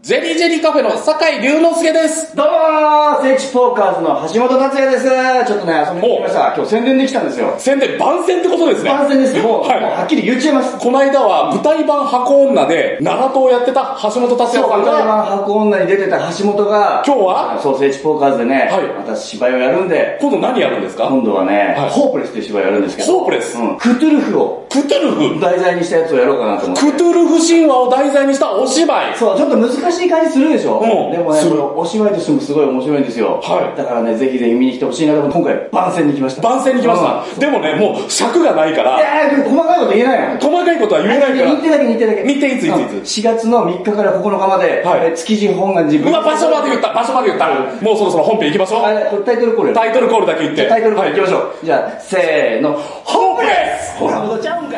ジェリージェリーカフェの酒井龍之介です。 どうもー、聖地ポーカーズの橋本達也です。ちょっとね、遊びに来ました。今日宣伝できたんですよ。 宣伝、番宣ってことですね。 番宣です。もうはっきり言っちゃいます。 この間は舞台版箱女で、長門をやってた橋本達也さんが、 舞台版箱女に出てた橋本が、 今日はそう、聖地ポーカーズでね、また芝居をやるんで、 今度何やるんですか？ 今度はね、ホープレスっていう芝居をやるんですけど、 ホープレス？ クトゥルフを、 クトゥルフ題材にしたやつをやろうかなと思って。 クトゥルフ神話を題材にしたお芝居。 そう、ちょっと難しい感じするでしょ。でもね、お芝居としてもすごい面白いんですよ。だからね、ぜひぜひ見に来てほしいなと思って、今回番宣に来ました。 番宣に来ました。でもね、もう尺がないから。 細かいこと言えないの。 細かいことは言えないから。 日程だけ。 日程いつ 4月の3日から9日まで、築地本願寺。 うわ、場所まで言った。もうそろそろ本編行きましょう。 タイトルコールだけ言って。 タイトルコール行きましょう。じゃあ、せーの、ホープレス！ほら、戻っちゃうんかい。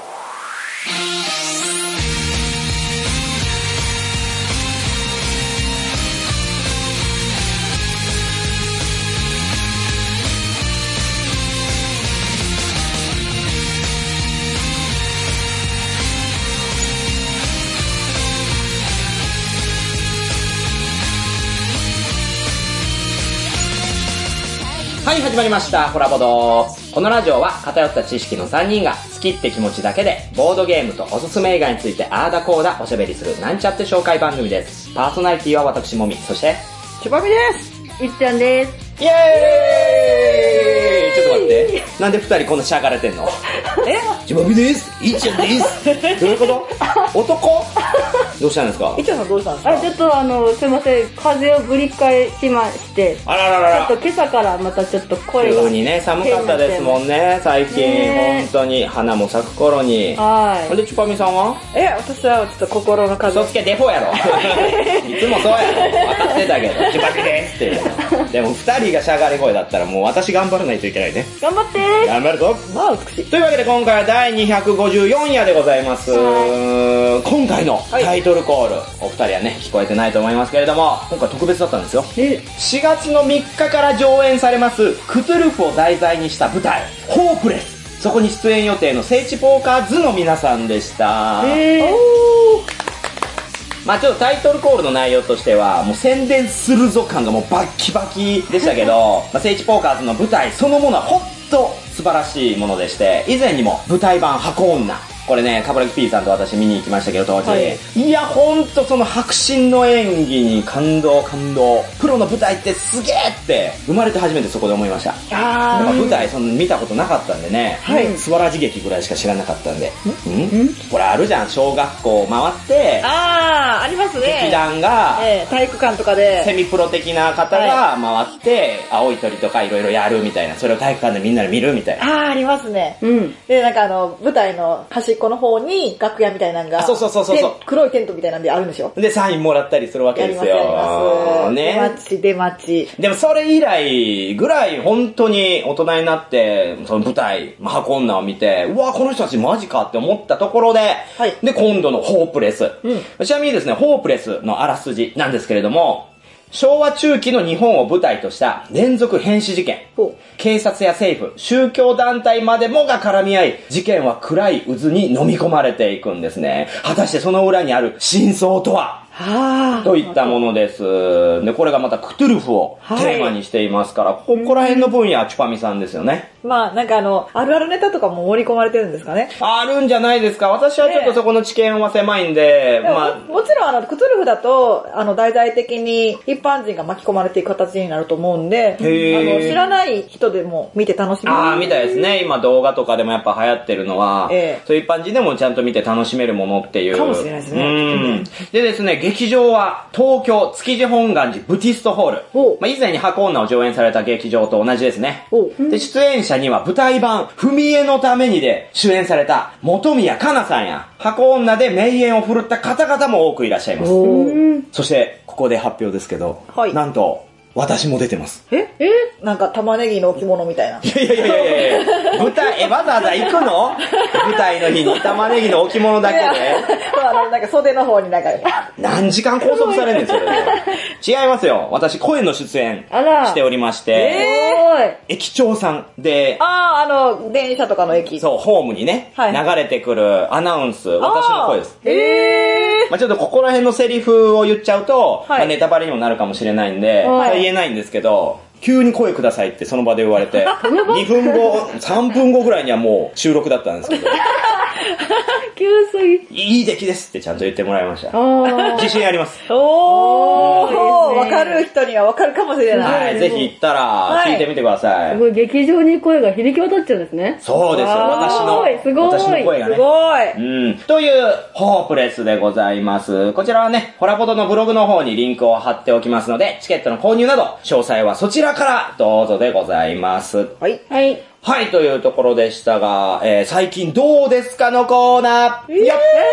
はい、始まりました。ホラボド。このラジオは偏った知識の3人が好きって気持ちだけでボードゲームとおすすめ映画についてあーだこーだおしゃべりするなんちゃって紹介番組です。パーソナリティは私もみ、そしてちばみです。いっちゃんです。 イエーイ！ちょっと待って。なんで二人こんなしゃがれてんの？ちばみです。いっちゃんです。どういうこと？男？どうしたんですか？ いっちゃんさんどうしたんですか？ちょっとすいません、風邪をぶり返しまして。 あらららら。 ちょっと今朝からまたちょっと声が。 急にね、寒かったですもんね、最近。本当に、花も咲く頃に。 はい。 で、ちぱみさんは？ 私はちょっと心の風邪。 嘘つけ、デフォやろ。いつもそうやろ。分かってたけど、ちぱみですっていう。でも二人がしゃがれ声だったらもう私頑張らないといけないね。 頑張ってー。 頑張るぞ。 まあ美しい。 というわけで今回は第254夜でございます。今回のタイトルコール、お二人はね、聞こえてないと思いますけれども、今回特別だったんですよ。4月の3日から上演されます、クトゥルフを題材にした舞台、ホープレス。そこに出演予定の聖地ポーカーズの皆さんでした。まあちょっとタイトルコールの内容としては、もう宣伝するぞ感がもうバッキバキでしたけど、聖地ポーカーズの舞台そのものはほんと素晴らしいものでして、以前にも舞台版箱女、これね、かぶらき P さんと私見に行きましたけど、当時。いや、ほんとその迫真の演技に感動。プロの舞台ってすげーって、生まれて初めてそこで思いました。舞台見たことなかったんでね、スワラジ劇ぐらいしか知らなかったんで。これあるじゃん、小学校回って、 ありますね。 劇団が、 体育館とかで、 セミプロ的な方が回って、青い鳥とかいろいろやるみたいな、それを体育館でみんなで見るみたいな。 ありますね。で、なんか舞台の端この方に楽屋みたいなのが、 そう。 黒いテントみたいなんであるんでしょ？ で、サインもらったりするわけですよ。 やります。 ね。 出待ち。 でもそれ以来ぐらい本当に大人になって、その舞台、箱女を見て、うわ、この人たちマジかって思ったところで、で、今度のホープレス。ちなみにですね、ホープレスのあらすじなんですけれども、昭和中期の日本を舞台とした連続変死事件。警察や政府、宗教団体までもが絡み合い、事件は暗い渦に飲み込まれていくんですね。果たしてその裏にある真相とはといったものです。で、これがまたクトゥルフをテーマにしていますから、ここら辺の分野はチュパミさんですよね。 まあ、なんかあるあるネタとかも盛り込まれてるんですかね。 あるんじゃないですか。私はちょっとそこの知見は狭いんで、 もちろんクトゥルフだと、大々的に一般人が巻き込まれていく形になると思うんで、知らない人でも見て楽しめる。 みたいですね。今動画とかでもやっぱ流行ってるのは、そういう一般人でもちゃんと見て楽しめるものっていう。 かもしれないですね。 でですね、劇場は東京築地本願寺ブティストホール。以前に箱女を上演された劇場と同じですね。で、出演者には舞台版踏み絵のためにで主演された本宮香奈さんや箱女で名演を振るった方々も多くいらっしゃいます。そしてここで発表ですけど、なんと私も出てます。 なんか玉ねぎの置物みたいな。 いや。舞台、わざわざ行くの？舞台の日に玉ねぎの置物だけで。 なんか袖の方になんか。 何時間拘束されるんですよ、違いますよ。私、声の出演しておりまして。駅長さんで。 電車とかの駅。 そう、ホームにね、流れてくるアナウンス、私の声です。 まあちょっとここら辺のセリフを言っちゃうと、 はいまあネタバレにもなるかもしれないんで、 はいそれ言えないんですけど、急に声くださいってその場で言われて、2分後、3分後ぐらいにはもう収録だったんですけど、 急すぎ。 いい出来ですってちゃんと言ってもらいました。自信あります。 おー、わいいですねかる人にはわかるかもしれない。 はい、ぜひ行ったら聞いてみてください。 すごい劇場に声が響き渡っちゃうんですね。 そうですよ、 すごい私の声がね。 すごい。 うん。という、ホープレスでございます。こちらはね、ホラポドのブログの方にリンクを貼っておきますので、チケットの購入など、詳細はそちらからどうぞでございます。 はい。 はい。 はい、というところでしたが、最近どうですかのコーナー。イエーイ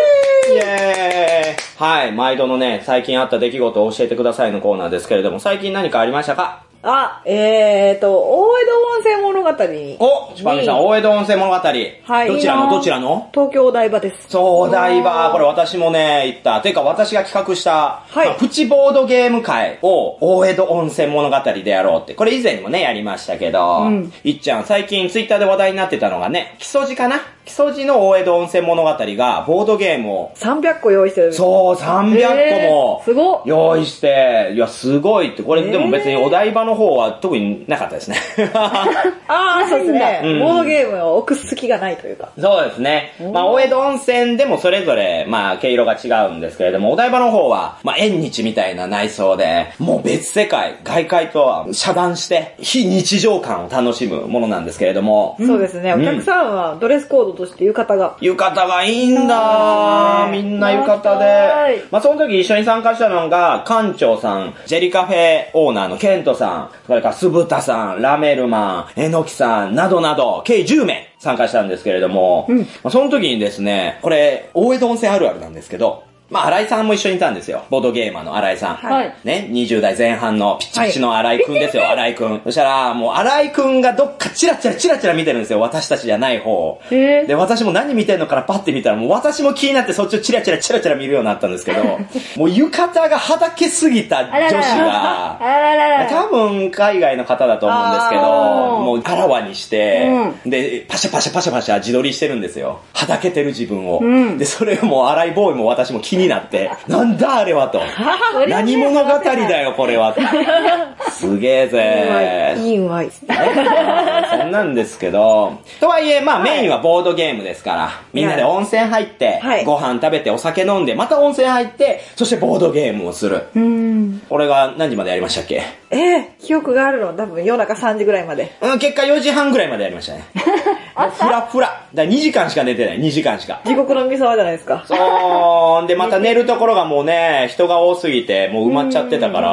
はい、毎度のね、最近あった出来事を教えてくださいのコーナーですけれども、最近何かありましたか？ あ、大江戸温泉物語に。 お、チュパミさん、大江戸温泉物語。はい。どちらの東京お台場です。 そう、お台場。これ私もね、行った。てか私が企画した、 はいまあプチボードゲーム会を大江戸温泉物語でやろうって。これ以前にもね、やりましたけど、いっちゃん、最近ツイッターで話題になってたのがね、木曽路かな？木曽路の大江戸温泉物語がボードゲームを、 300個用意してる。 そう、300個もすごっ。 用意して、いや、すごいって。これでも別にお台場の方は特になかったですね。 ああ、そうですね。 うんボードゲームを置く隙がないというか。 そうですね。まあ、大江戸温泉でもそれぞれ、まあ、毛色が違うんですけれども、お台場の方は、まあ、縁日みたいな内装で、もう別世界、外界とは遮断して、非日常感を楽しむものなんですけれども、 そうですね。お客さんはドレスコードとして浴衣が。 浴衣がいいんだみんな浴衣で。まあ、その時一緒に参加したのが、館長さん、ジェリカフェオーナーのケントさん、それから酢豚さん、ラメルマン、えのきさん、などなど、計10名参加したんですけれども、まあ、その時にですね、これ、大江戸温泉あるあるなんですけど、まあ、新井さんも一緒にいたんですよ。ボードゲーマーの新井さん。 はい。 ね、20代前半のピッチピチの新井くんですよ、新井くん。そしたら、もう新井くんがどっかチラチラ見てるんですよ、私たちじゃない方を。で、私も何見てんのからパッて見たら、もう私も気になってそっちをチラチラ見るようになったんですけど、もう浴衣がはだけすぎた女子が、多分海外の方だと思うんですけど、もうあらわにして、で、パシャパシャ自撮りしてるんですよ。はだけてる自分を。で、それをもう新井ボーイも私も気になって、なんだあれはと。何物語だよこれは。すげえぜ。 いいうまい。 そんなんですけど、とはいえ、まあメインはボードゲームですから、みんなで温泉入って、ご飯食べてお酒飲んで、また温泉入って、そしてボードゲームをする。これが何時までやりましたっけ？ 記憶があるの多分夜中3時ぐらいまで。 結果4時半ぐらいまでやりましたね。もうフラフラ。だから2時間しか寝てない、2時間しか。 地獄の三沢じゃないですか。 そう、でまた寝るところがもうね、人が多すぎて、もう埋まっちゃってたから、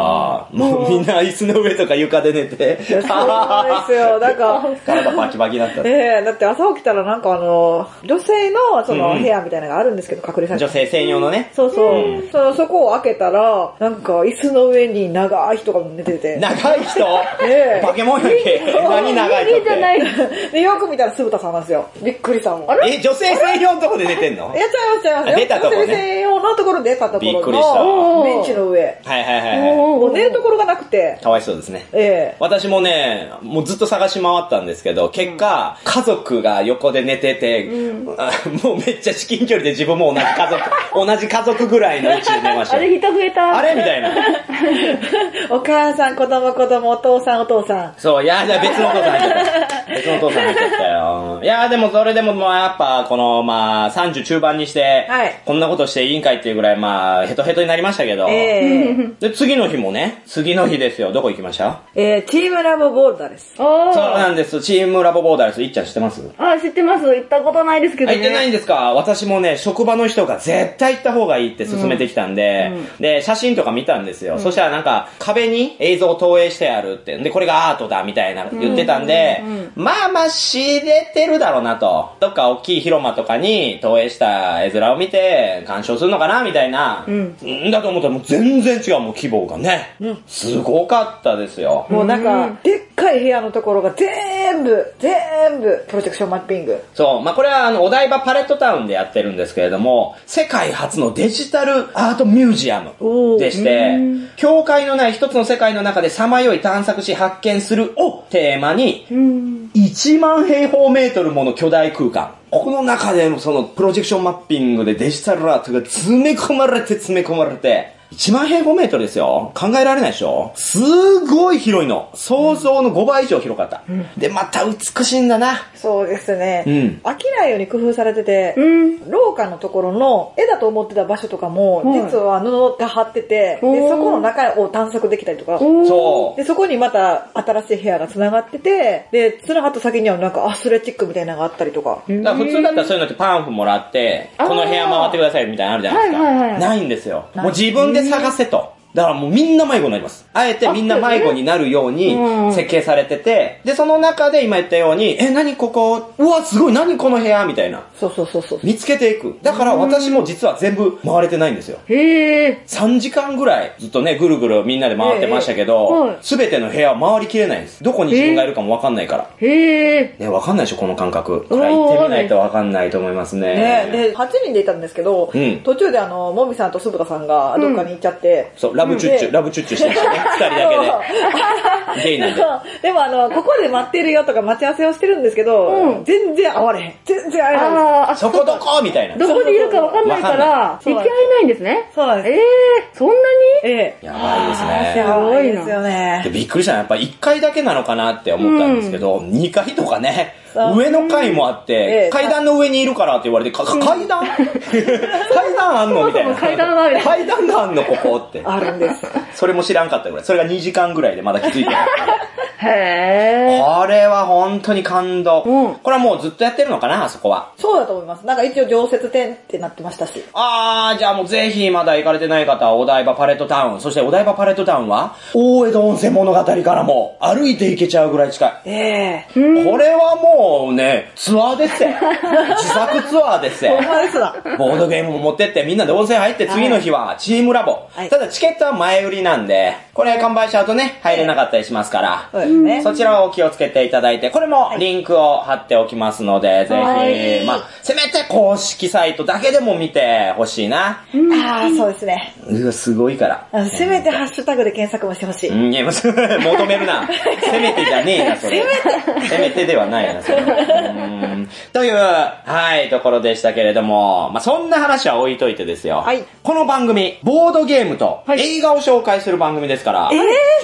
もうみんな椅子の上とか床で寝て。 そうですよ。なんか、 体バキバキになった。 だって朝起きたらなんか女性のその部屋みたいなのがあるんですけど、隠れされて。 女性専用のね。 そう。そこを開けたら、なんか椅子の上に長い人が寝てて。 長い人バケモンやけ。何長い人って。 で、よく見たら酢豚さんなんですよ。びっくりしたもん。 女性専用のとこで寝てんの？ ちゃいます。 出たとこね。 女性専用のところで出たところのびっくりしたベンチの上。 はい。 もう寝るところがなくて。 かわいそうですね。私もね、もうずっと探し回ったんですけど、結果、家族が横で寝てて、もうめっちゃ至近距離で自分も同じ家族ぐらいの位置で寝ました。 あれ人増えた。 あれみたいな。 お母さん、子供、お父さん。 そう、いや、別のお父さん入っちゃった。別のお父さん入っちゃったよ。いや、でもそれでもまあやっぱ、この、まあ30中盤にして、こんなことしていいんかいっていうぐらい、まあ、ヘトヘトになりましたけど。で、次の日もね、次の日ですよ。どこ行きました？ チームラボボーダーです。 そうなんです。チームラボボーダーです。いっちゃん知ってます？ 知ってます。行ったことないですけどね。 行ってないんですか？私もね、職場の人が絶対行った方がいいって勧めてきたんで、で、写真とか見たんですよ。そしたらなんか、壁に映像を投影してあるって。で、これがアートだみたいな言ってたんで、まあ知れてるだろうなと。どっか大きい広間とかに投影した絵面を見て、鑑賞するのかなみたいな。だと思ったらもう全然違う、もう規模がね。すごかったですよ。 もうなんか、でっかい部屋のところが全部、プロジェクションマッピング。 そう。まあ、これはお台場パレットタウンでやってるんですけれども、世界初のデジタルアートミュージアムでして、境界のない一つの世界の中でさまよい探索し発見するをテーマに、1万平方メートルもの巨大空間。 ここの中でのそのプロジェクションマッピングでデジタルアートが詰め込まれて、1万平方メートルですよ。考えられないでしょ。すごい広いの。想像の5倍以上広かった。で、また美しいんだな。 そうですね。飽きないように工夫されてて、廊下のところの絵だと思ってた場所とかも、実は布が張ってて、で、そこの中を探索できたりとか、 そう。 で、そこにまた新しい部屋が繋がってて、で、繋がった先にはなんかアスレチックみたいなのがあったりとか。 だから普通だったらそういうのってパンフもらって、この部屋回ってくださいみたいなのあるじゃないですか。ないんですよ。もう自分で探せと。だからもうみんな迷子になります。あえてみんな迷子になるように設計されてて、で、その中で今言ったように、何ここ、うわ、すごい、何この部屋みたいな。 そう。 見つけていく。だから私も実は全部回れてないんですよ。3時間ぐらいずっとね、ぐるぐるみんなで回ってましたけど、すべての部屋は回りきれないんです。どこに自分がいるかもわかんないから。ね、わかんないでしょ、この感覚。これ行ってみないとわかんないと思いますね。 で、8人でいたんですけど、途中でもみさんとすぶたさんがどっかに行っちゃって、 そう、ラブチュッチュしてましたね。2人だけで。ゲイなんで。 でもここで待ってるよとか待ち合わせをしてるんですけど、全然会われへん。全然会えない。 そこどこみたいな。 どこにいるかわかんないから、行き合えないんですね。 そうなんです。 そんなにやばいですね。 やばいですよね。 びっくりしたのはやっぱ1階だけなのかなって思ったんですけど、2階とかね、上の階もあって、階段の上にいるからって言われて、階段階段あんのみたいな。階段があんのここって。 あるんです。 それも知らんかったぐらい。それが2時間ぐらいでまだ気づいてない。 へこれは本当に感動。これはもうずっとやってるのかな、あそこは。 そうだと思います。なんか一応常設展ってなってましたし。 じゃあもうぜひまだ行かれてない方はお台場パレットタウン。そしてお台場パレットタウンは、大江戸温泉物語からも歩いて行けちゃうぐらい近い。これはもうね、ツアーですよ。自作ツアーですよ。 ほんまですな。 ボードゲームも持ってってみんなで温泉入って次の日はチームラボ。ただチケットは前売りなんで、これ完売しちゃうとね、入れなかったりしますから、そちらはお気をつけていただいて、これもリンクを貼っておきますので、ぜひ、せめて公式サイトだけでも見てほしいな。 そうですね。 すごいから。 せめてハッシュタグで検索もしてほしい。 いや、求めるな。せめてじゃねえな、それ。せめてではないな、それ。という、ところでしたけれども、そんな話は置いといてですよ。この番組、ボードゲームと映画を紹介する番組ですから。 はい。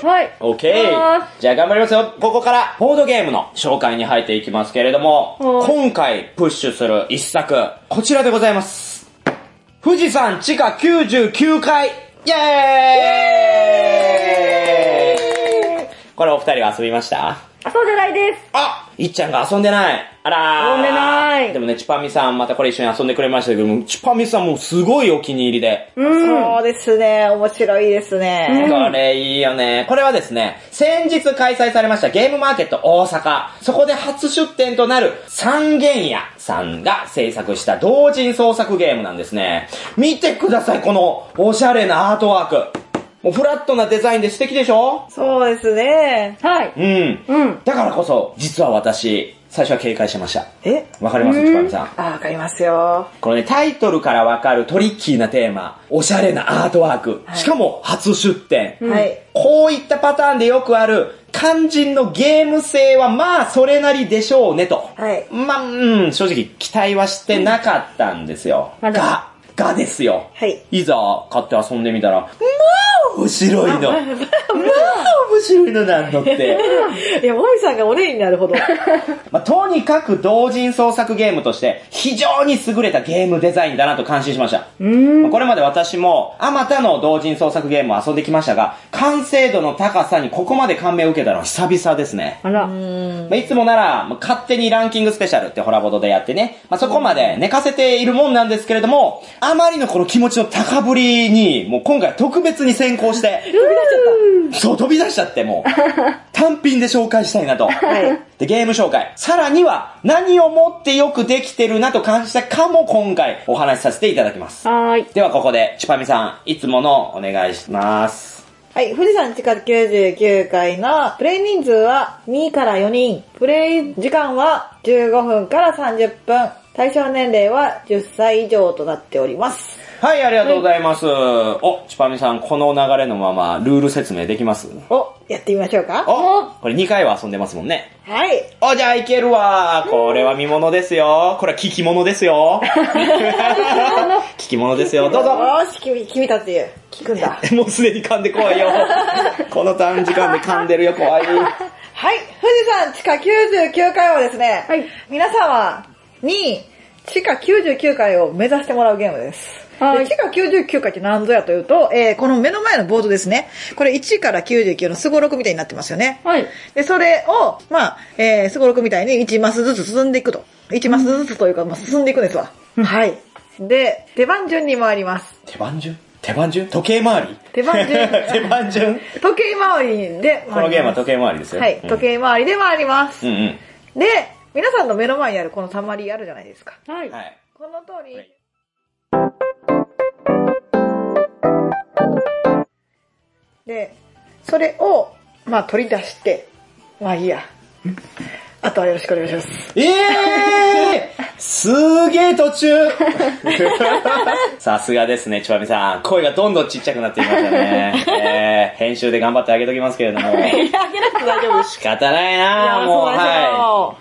OK。じゃあ頑張りますよ。ここからボードゲームの紹介に入っていきますけれども、今回プッシュする一作、こちらでございます。富士山地下99階イエーイ。これお二人は遊びました？ 遊んでないです。 いっちゃんが遊んでない。あらー。 遊んでない。 でもね、チュパミさんまたこれ一緒に遊んでくれましたけども、チュパミさんもすごいお気に入りで。 そうですね。面白いですね。 これいいよね。これはですね、先日開催されましたゲームマーケット大阪。そこで初出展となる三軒屋さんが制作した同人創作ゲームなんですね。見てください、このおしゃれなアートワーク。もうフラットなデザインで素敵でしょ？ そうですね。 はい。 だからこそ、実は私、最初は警戒してました。わかります？チュパミさん。 わかりますよ。 このね、タイトルからわかるトリッキーなテーマ、おしゃれなアートワーク、しかも初出展。こういったパターンでよくある、肝心のゲーム性はそれなりでしょうねと。正直期待はしてなかったんですよ。がですよ。いざ買って遊んでみたら、面白いの。面白いのなんのって。 いや、もみさんがお礼になるほど。 とにかく同人創作ゲームとして非常に優れたゲームデザインだなと感心しました。これまで私もあまたの同人創作ゲームを遊んできましたが、完成度の高さにここまで感銘を受けたのは久々ですね。いつもなら勝手にランキングスペシャルってホラボドでやってね、そこまで寝かせているもんなんですけれども、あまりのこの気持ちの高ぶりに、もう今回特別に先行して、飛び出しちゃってもう、単品で紹介したいなと。で、ゲーム紹介。さらには、何をもってよくできてるなと感じたかも今回お話しさせていただきます。ではここで、チュパミさん、いつものお願いします。 富士山地下99階のプレイ人数は2から4人。プレイ時間は15分から30分。対象年齢は10歳以上となっております。 はい、ありがとうございます。お、チュパミさん、この流れのまま、ルール説明できます？ やってみましょうか。 これ2回は遊んでますもんね。 はい。 じゃあいけるわ。これは見物ですよ。これは聞き物ですよ。聞き物ですよ。どうぞ。 よし、君たち、聞くんだ。 もうすでに噛んで怖いよ。この短時間で噛んでるよ、怖い。 はい、富士山地下99階はですね、皆様に地下99階を目指してもらうゲームです。で地下99階って何ぞやというと、この目の前のボードですね。これ1から99のスゴロクみたいになってますよね。はい。で、それを、スゴロクみたいに1マスずつ進んでいくと。1マスずつというか、進んでいくんですわ。はい。で、手番順に回ります。 手番順時計回り手番順手番順時計回りで回ります。 このゲームは時計回りですよ。 はい。時計回りで回ります。 うんうん。 で、皆さんの目の前にあるこのたまりあるじゃないですか。 はい。 この通り、で、それを、取り出して、いいや。あとはよろしくお願いします。 すげえ途中さすがですね、チュパミさん。声がどんどんちっちゃくなっていきましたね。編集で頑張ってあげときますけれども。 あげなくて大丈夫。 仕方ないなもう、はい。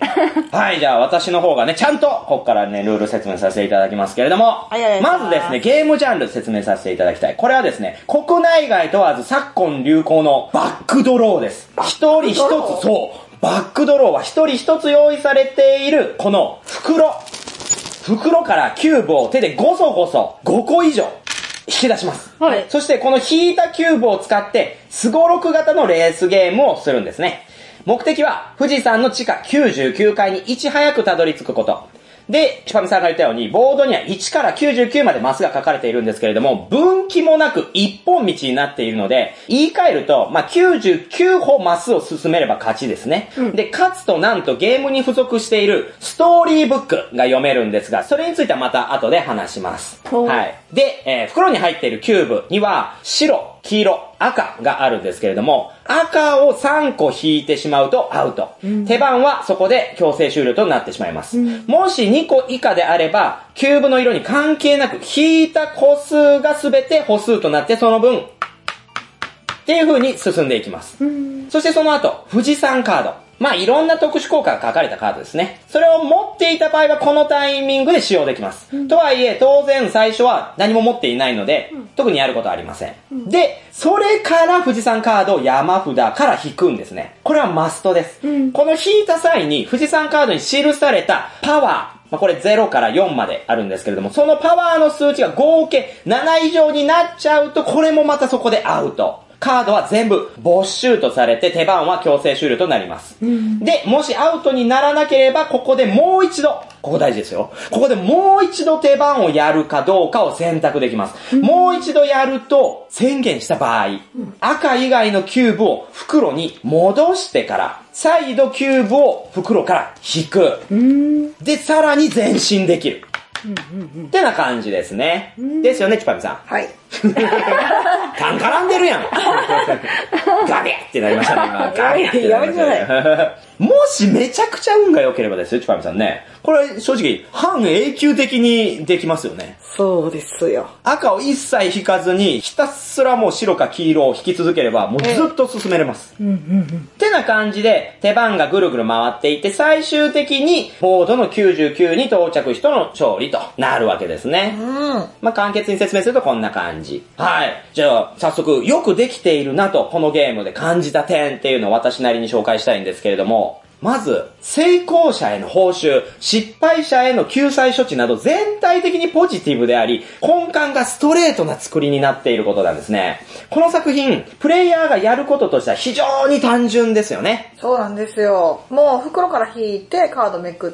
はい、じゃあ私の方がね、ちゃんと、ここからね、ルール説明させていただきますけれども、まずですね、ゲームジャンル説明させていただきたい。これはですね、国内外問わず昨今流行のバックドローです。一人一つ、そう。バックドローは一人一つ用意されている、この袋からキューブを手でゴソゴソ5個以上引き出します。はい。そしてこの引いたキューブを使って、スゴロク型のレースゲームをするんですね。目的は、富士山の地下99階にいち早くたどり着くこと。で、チュパミさんが言ったように、ボードには1から99までマスが書かれているんですけれども、分岐もなく一本道になっているので、言い換えると、99歩マスを進めれば勝ちですね。で、かつとなんとゲームに付属しているストーリーブックが読めるんですが、それについてはまた後で話します。はい。で、袋に入っているキューブには、白、黄色、赤があるんですけれども、赤を3個引いてしまうとアウト。手番はそこで強制終了となってしまいます。もし2個以下であれば、キューブの色に関係なく、引いた個数が全て歩数となってその分、っていう風に進んでいきます。そしてその後、富士山カード。いろんな特殊効果が書かれたカードですね。それを持っていた場合はこのタイミングで使用できます。とはいえ、当然最初は何も持っていないので、特にやることはありません。で、それから富士山カードを山札から引くんですね。これはマストです。この引いた際に富士山カードに記されたパワー、これ0から4まであるんですけれども、そのパワーの数値が合計7以上になっちゃうと、これもまたそこでアウト。カードは全部没収とされて手番は強制終了となります。で、もしアウトにならなければ、ここでもう一度、ここ大事ですよ。ここでもう一度手番をやるかどうかを選択できます。もう一度やると宣言した場合、赤以外のキューブを袋に戻してから、再度キューブを袋から引く。で、さらに前進できる。ってな感じですね。ですよね、チュパミさん。 はい。 カン絡んでるやん。ガビッってなりましたね、今。ガビッってなりましたね。もしめちゃくちゃ運が良ければですよ、チュパミさんね。これ正直、半永久的にできますよね。 そうですよ。 赤を一切引かずに、ひたすらもう白か黄色を引き続ければ、もうずっと進めれます。ってな感じで、手番がぐるぐる回っていて、最終的に、ボードの99に到着人の勝利となるわけですね。簡潔に説明するとこんな感じ。はい。じゃあ、早速、よくできているなと、このゲームで感じた点っていうのを私なりに紹介したいんですけれども、まず、成功者への報酬、失敗者への救済処置など全体的にポジティブであり、根幹がストレートな作りになっていることなんですね。この作品、プレイヤーがやることとしては非常に単純ですよね。 そうなんですよ。もう袋から引いてカードめくって、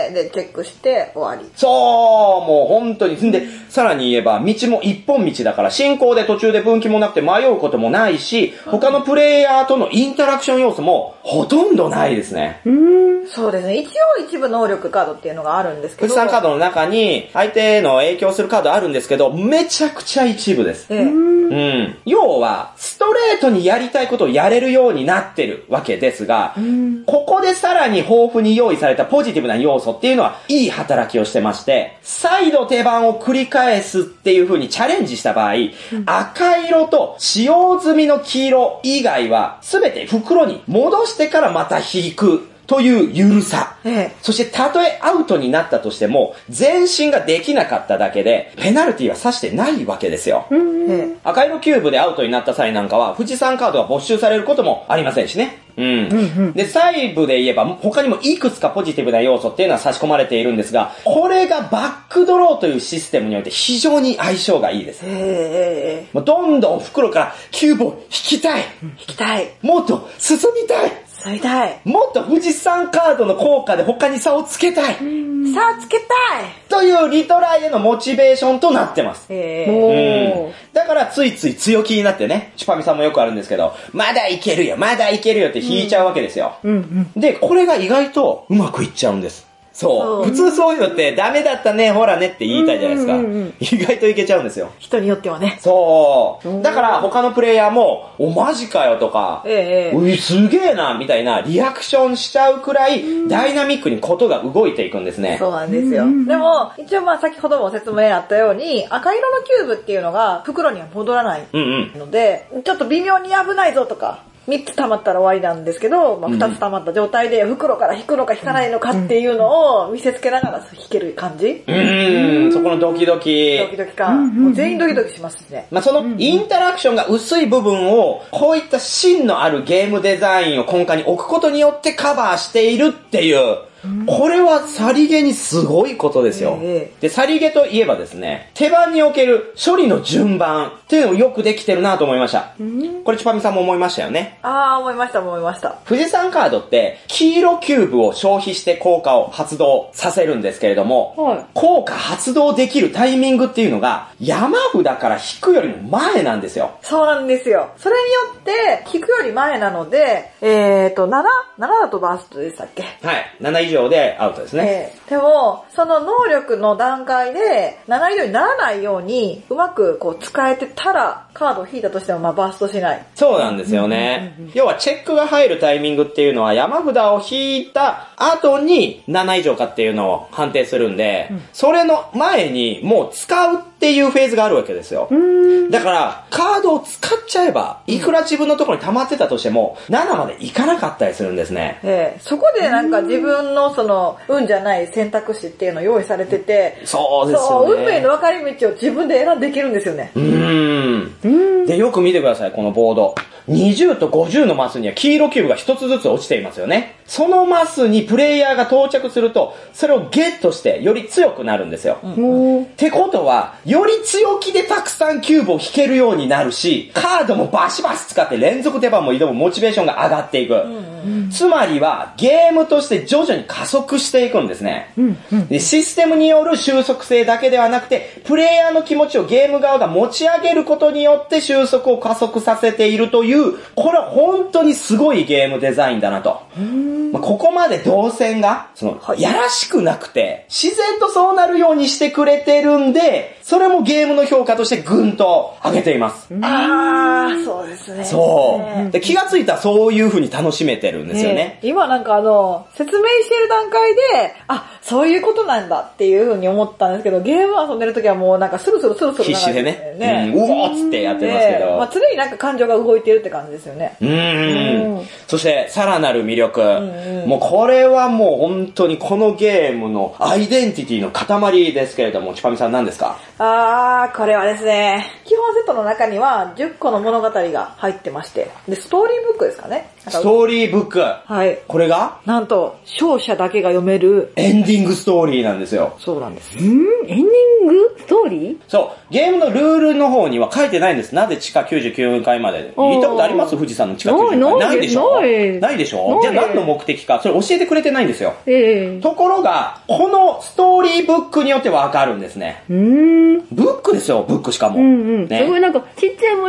で、チェックして終わり。 そう、もう本当に。んで、さらに言えば、道も一本道だから、進行で途中で分岐もなくて迷うこともないし、他のプレイヤーとのインタラクション要素もほとんどないですね。 そうですね。一応一部能力カードっていうのがあるんですけど。 富士山カードの中に、相手の影響するカードあるんですけど、めちゃくちゃ一部です。要は、ストレートにやりたいことをやれるようになってるわけですが、ここでさらに豊富に用意されたポジティブな要要素っていうのはいい働きをしてまして、再度手番を繰り返すっていう風にチャレンジした場合、赤色と使用済みの黄色以外は全て袋に戻してからまた引くというゆるさ。そしてたとえアウトになったとしても、前進ができなかっただけで、ペナルティは指してないわけですよ。赤色キューブでアウトになった際なんかは、富士山カードが没収されることもありませんしね。で、細部で言えば、他にもいくつかポジティブな要素っていうのは差し込まれているんですが、これがバックドローというシステムにおいて非常に相性がいいです。どんどん袋からキューブを引きたい。もっと進みたい。もっと富士山カードの効果で他に差をつけたい。というリトライへのモチベーションとなってます。だからついつい強気になってね、チュパミさんもよくあるんですけど、まだいけるよって引いちゃうわけですよ。で、これが意外とうまくいっちゃうんです。そう。普通そういうのってダメだったね、ほらねって言いたいじゃないですか。意外といけちゃうんですよ。 人によってはね。 そう。だから他のプレイヤーも、お、マジかよとか、すげえな、みたいなリアクションしちゃうくらい、ダイナミックにことが動いていくんですね。 そうなんですよ。でも、一応まあ先ほども説明あったように、赤色のキューブっていうのが袋には戻らないので、ちょっと微妙に危ないぞとか、3つ溜まったら終わりなんですけど、まあ、2つ溜まった状態で袋から引くのか引かないのかっていうのを見せつけながら引ける感じ。 そこのドキドキ感。もう全員ドキドキしますね。 まあ、そのインタラクションが薄い部分を、こういった芯のあるゲームデザインを根幹に置くことによってカバーしているっていう、これはさりげにすごいことですよ。で、さりげといえばですね、手番における処理の順番っていうのもよくできてるなと思いました。これチュパミさんも思いましたよね。 思いました。 富士山カードって黄色キューブを消費して効果を発動させるんですけれども、効果発動できるタイミングっていうのが山札から引くよりも前なんですよ。 そうなんですよ。それによって引くより前なので、7だとバーストでしたっけ？ はい。7以上でアウトですね。 でも、その能力の段階で7以上にならないようにうまくこう使えてたらカードを引いたとしてもまあバーストしない。 そうなんですよね。要はチェックが入るタイミングっていうのは山札を引いた後に7以上かっていうのを判定するんで、それの前にもう使うっていうフェーズがあるわけですよ。だからカードを使っちゃえばいくら自分のところに溜まってたとしても7までいかなかったりするんですね。 そこでなんか自分のその運じゃない選択肢っていうのを用意されてて、 そうですよね。 運命の分かれ道を自分で選んでいけるんですよね。 で、よく見てください、このボード。20と50のマスには黄色キューブが一つずつ落ちていますよね。そのマスにプレイヤーが到着すると、それをゲットしてより強くなるんですよ。ってことは、より強気でたくさんキューブを引けるようになるし、カードもバシバシ使って連続手番も挑むモチベーションが上がっていく。つまりは、ゲームとして徐々に加速していくんですね。で、システムによる収束性だけではなくて、プレイヤーの気持ちをゲーム側が持ち上げることによって収束を加速させているという、これは本当にすごいゲームデザインだなと。ここまで動線が、やらしくなくて、自然とそうなるようにしてくれてるんで、それもゲームの評価としてぐんと上げています。 そうですね。 そう。で、気がついたらそういう風に楽しめてるんですよね。 今なんか説明してる段階で、そういうことなんだっていう風に思ったんですけど、ゲーム遊んでる時はもうなんかスルスル必死でね。うおーっつってやってますけど。 常になんか感情が動いてるって感じですよね。 そして、さらなる魅力。もうこれはもう本当にこのゲームのアイデンティティの塊ですけれども、チュパミさん何ですか？ これはですね、基本セットの中には10個の物語が入ってまして、で、ストーリーブックですかね。 ストーリーブック。 はい。 これがなんと、勝者だけが読めるエンディングストーリーなんですよ。 そうなんです。 エンディングストーリー？ そう。ゲームのルールの方には書いてないんです。なぜ地下99階まで。言ったことあります？富士山の地下99階。ないでしょ？ないでしょ？じゃあ何の目的か、それ教えてくれてないんですよ。ところが、このストーリーブックによってわかるんですね。ブックですよ、ブックしかも。 すごいなんかちっちゃい文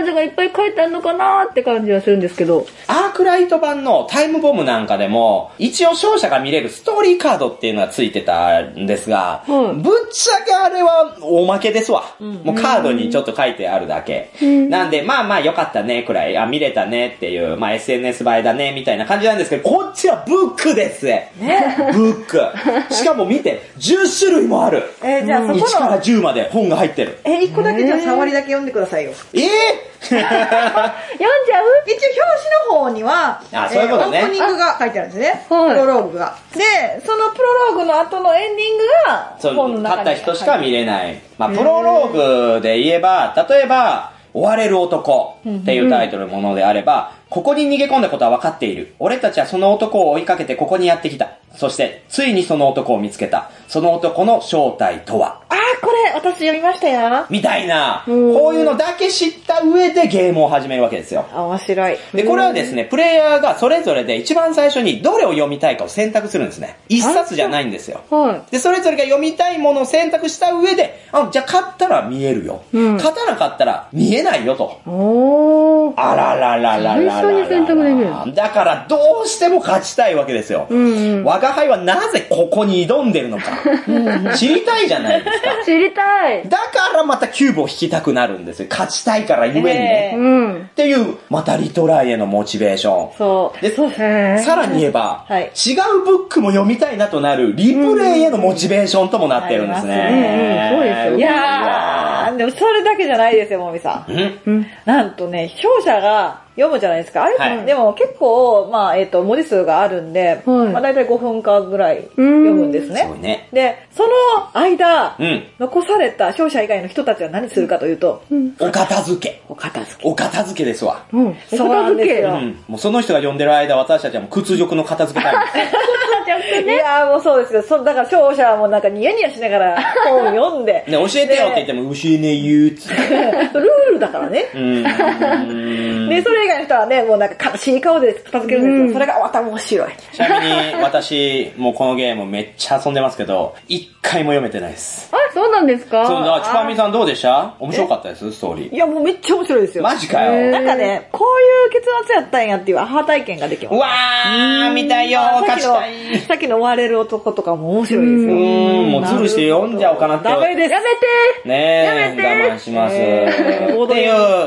文字がいっぱい書いてあるのかなって感じはするんですけど。 アークライト版のタイムボムなんかでも、一応勝者が見れるストーリーカードっていうのがついてたんですが、ぶっちゃけあれはおまけですわ。もうカードにちょっと書いてあるだけ。なんで、まあまあよかったねくらい、見れたねっていう、まあ SNS 映えだねみたいな感じなんですけど、こっちはブックです。ブック。しかも見て、10種類もある。 じゃあそこの。 1から10まで本が入ってる。 1個だけじゃあ触りだけ読んでくださいよ。 読んじゃう？ 一応表紙の方には、 そういうことね。 オープニングが書いてあるんですね。プロローグが。で、そのプロローグの後のエンディングが、本の中に。 勝った人しか見れない。まあ、プロローグで言えば、例えば、追われる男っていうタイトルのものであれば、ここに逃げ込んだことは分かっている。俺たちはその男を追いかけてここにやってきた。そして、ついにその男を見つけた。その男の正体とは。 これ、私読みましたよ。 みたいな、こういうのだけ知った上でゲームを始めるわけですよ。 面白い。 で、これはですね、プレイヤーがそれぞれで一番最初にどれを読みたいかを選択するんですね。一冊じゃないんですよ。で、それぞれが読みたいものを選択した上で、じゃあ勝ったら見えるよ。勝たなかったら見えないよと。あらららららら。 最初に選択できる。 だからどうしても勝ちたいわけですよ。我が輩はなぜここに挑んでるのか。知りたいじゃないですか。 知りたい。 だからまたキューブを引きたくなるんですよ。勝ちたいからゆえにね。っていう、またリトライへのモチベーション。 そう。 で、さらに言えば、違うブックも読みたいなとなるリプレイへのモチベーションともなってるんですね。 そうですよ。 いやー、でもそれだけじゃないですよ、もみさん。なんとね、勝者が読むじゃないですか。あれ、でも結構、文字数があるんで、だいたい5分間ぐらい読むんですね。で、その間、残された勝者以外の人たちは何するかというと、 お片付け。 お片付け。 お片付けですわ。 そうなんですよ。 もうその人が読んでる間、私たちはもう屈辱の片付けタイム。 いやーもうそうですよ。だから勝者はもうなんかニヤニヤしながら本読んで。 ね、教えてよって言っても、教えねえ言うっつって。 ルールだからね。で、それ以外の人はね、もうなんか悲しい顔で片付けるんですよ。それがまた面白い。 ちなみに、私、もうこのゲームめっちゃ遊んでますけど、一回も読めてないです。 そうなんですか？ そうだ、チュパミさんどうでした？面白かったですストーリー。 いや、もうめっちゃ面白いですよ。 マジかよ。 なんかね、こういう結末やったんやっていうアハ体験ができます。 うわー、見たいよー、勝ちたい。 さっきの追われる男とかも面白いですよ。 もうズルして読んじゃおうかなって。 ダメです。 やめてねえ、我慢します。っていう、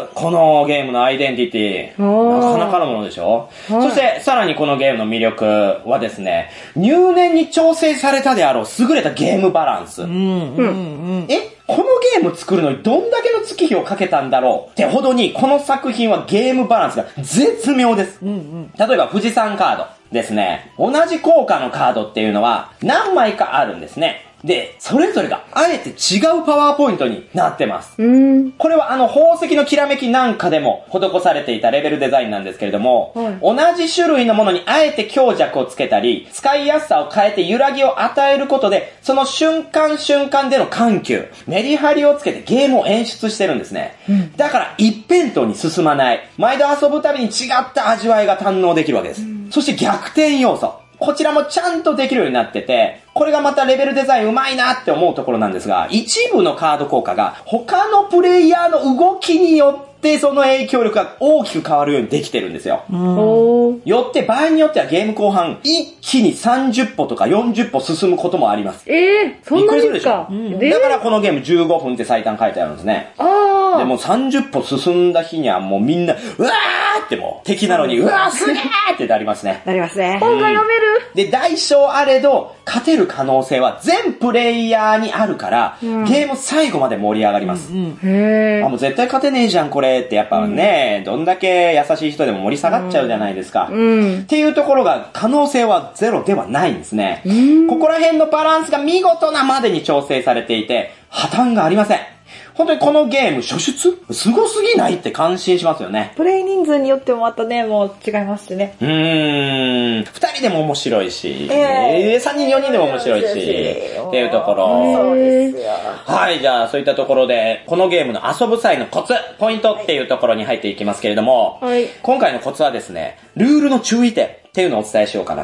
このゲームのアイデンティティ。なかなかのものでしょ？そして、さらにこのゲームの魅力はですね、入念に調整されたであろう優れたゲームバランス。このゲーム作るのにどんだけの月日をかけたんだろうってほどに、この作品はゲームバランスが絶妙です。例えば富士山カードですね。同じ効果のカードっていうのは何枚かあるんですね。で、それぞれがあえて違うパワーポイントになってます。これは宝石のきらめきなんかでも施されていたレベルデザインなんですけれども、同じ種類のものにあえて強弱をつけたり、使いやすさを変えて揺らぎを与えることで、その瞬間瞬間での緩急、メリハリをつけてゲームを演出してるんですね。だから一辺倒に進まない。毎度遊ぶたびに違った味わいが堪能できるわけです。そして逆転要素。こちらもちゃんとできるようになってて、これがまたレベルデザインうまいなって思うところなんですが、一部のカード効果が他のプレイヤーの動きによってその影響力が大きく変わるようにできてるんですよ。よって場合によってはゲーム後半一気に30歩とか40歩進むこともあります。 そんなにですか？ だからこのゲーム15分って最短書いてあるんですね。でも30歩進んだ日にはもうみんな、うわーってもう敵なのに、うわーすげーってなりますね。 なりますね。 本が読める。 で、大小あれど、勝てる可能性は全プレイヤーにあるから、ゲーム最後まで盛り上がります。もう絶対勝てねえじゃんこれってやっぱね、どんだけ優しい人でも盛り下がっちゃうじゃないですか。っていうところが可能性はゼロではないんですね。ここら辺のバランスが見事なまでに調整されていて、破綻がありません。本当にこのゲーム、初出すごすぎないって感心しますよね。 プレイ人数によってもまたね、もう違いますしね。 2人でも面白いし、3人4人でも面白いし、っていうところ。 そうですよ。 はい、じゃあそういったところで、このゲームの遊ぶ際のコツ、ポイントっていうところに入っていきますけれども、今回のコツはですね、ルールの注意点っていうのをお伝えしようかなと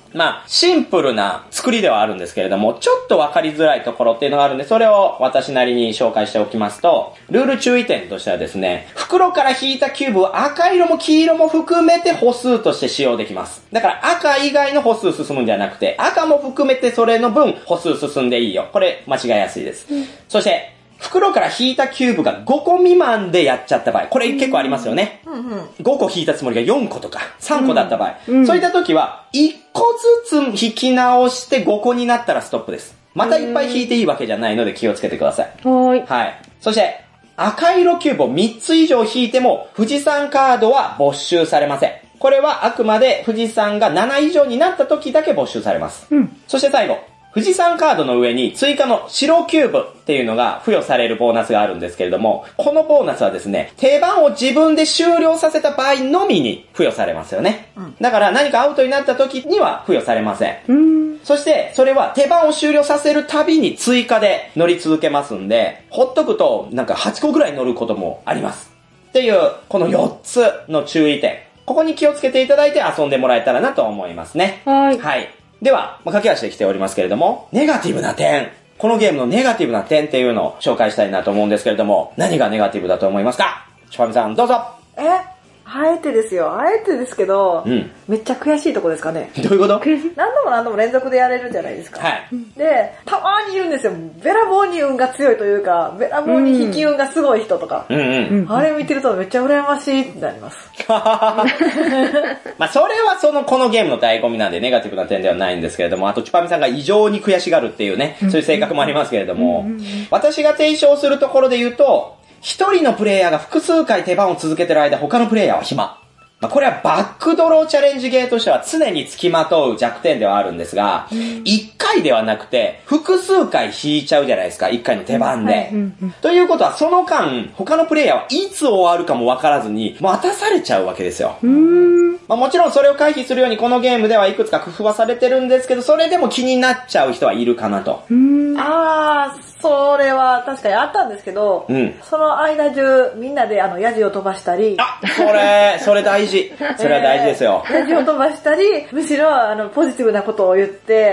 まあ、シンプルな作りではあるんですけれども、ちょっとわかりづらいところっていうのがあるんで、それを私なりに紹介しておきますと、ルール注意点としてはですね、袋から引いたキューブを赤色も黄色も含めて歩数として使用できます。だから赤以外の歩数進むんじゃなくて、赤も含めてそれの分歩数進んでいいよ。これ間違いやすいです。そして、袋から引いたキューブが5個未満でやっちゃった場合、これ結構ありますよね。5個引いたつもりが4個とか3個だった場合、そういった時は1個ずつ引き直して5個になったらストップです。またいっぱい引いていいわけじゃないので気をつけてください。はい。そして、赤色キューブを3つ以上引いても富士山カードは没収されません。これはあくまで富士山が7以上になった時だけ没収されます。そして最後。富士山カードの上に追加の白キューブっていうのが付与されるボーナスがあるんですけれども、このボーナスはですね、手番を自分で終了させた場合のみに付与されますよね。だから何かアウトになった時には付与されません。そしてそれは手番を終了させるたびに追加で乗り続けますんで、ほっとくとなんか8個ぐらい乗ることもあります。っていう、この4つの注意点。ここに気をつけていただいて遊んでもらえたらなと思いますね。はい。では、駆け足で来ておりますけれども、ネガティブな点。このゲームのネガティブな点っていうのを紹介したいなと思うんですけれども、何がネガティブだと思いますか？チュパミさん、どうぞ。 あえてですよ。あえてですけど、めっちゃ悔しいとこですかね。 どういうこと？ 何度も連続でやれるじゃないですか。で、たまに言うんですよ。べらぼうに運が強いというか、べらぼうに引き運がすごい人とか。あれ見てるとめっちゃ羨ましいってなります。 まあそれはこのゲームの醍醐味なんでネガティブな点ではないんですけれども、あとチュパミさんが異常に悔しがるっていうね、そういう性格もありますけれども、私が提唱するところで言うと、一人のプレイヤーが複数回手番を続けてる間、他のプレイヤーは暇。まあ、これはバックドローチャレンジゲーとしては常に付きまとう弱点ではあるんですが、一回ではなくて複数回引いちゃうじゃないですか、一回の手番で。ということはその間、他のプレイヤーはいつ終わるかもわからずに待たされちゃうわけですよ。まあ、もちろんそれを回避するようにこのゲームではいくつか工夫はされてるんですけど、それでも気になっちゃう人はいるかなと。 それは確かにあったんですけど、その間中みんなでヤジを飛ばしたり。 それ大事。それは大事ですよ。 ヤジを飛ばしたり、むしろポジティブなことを言って、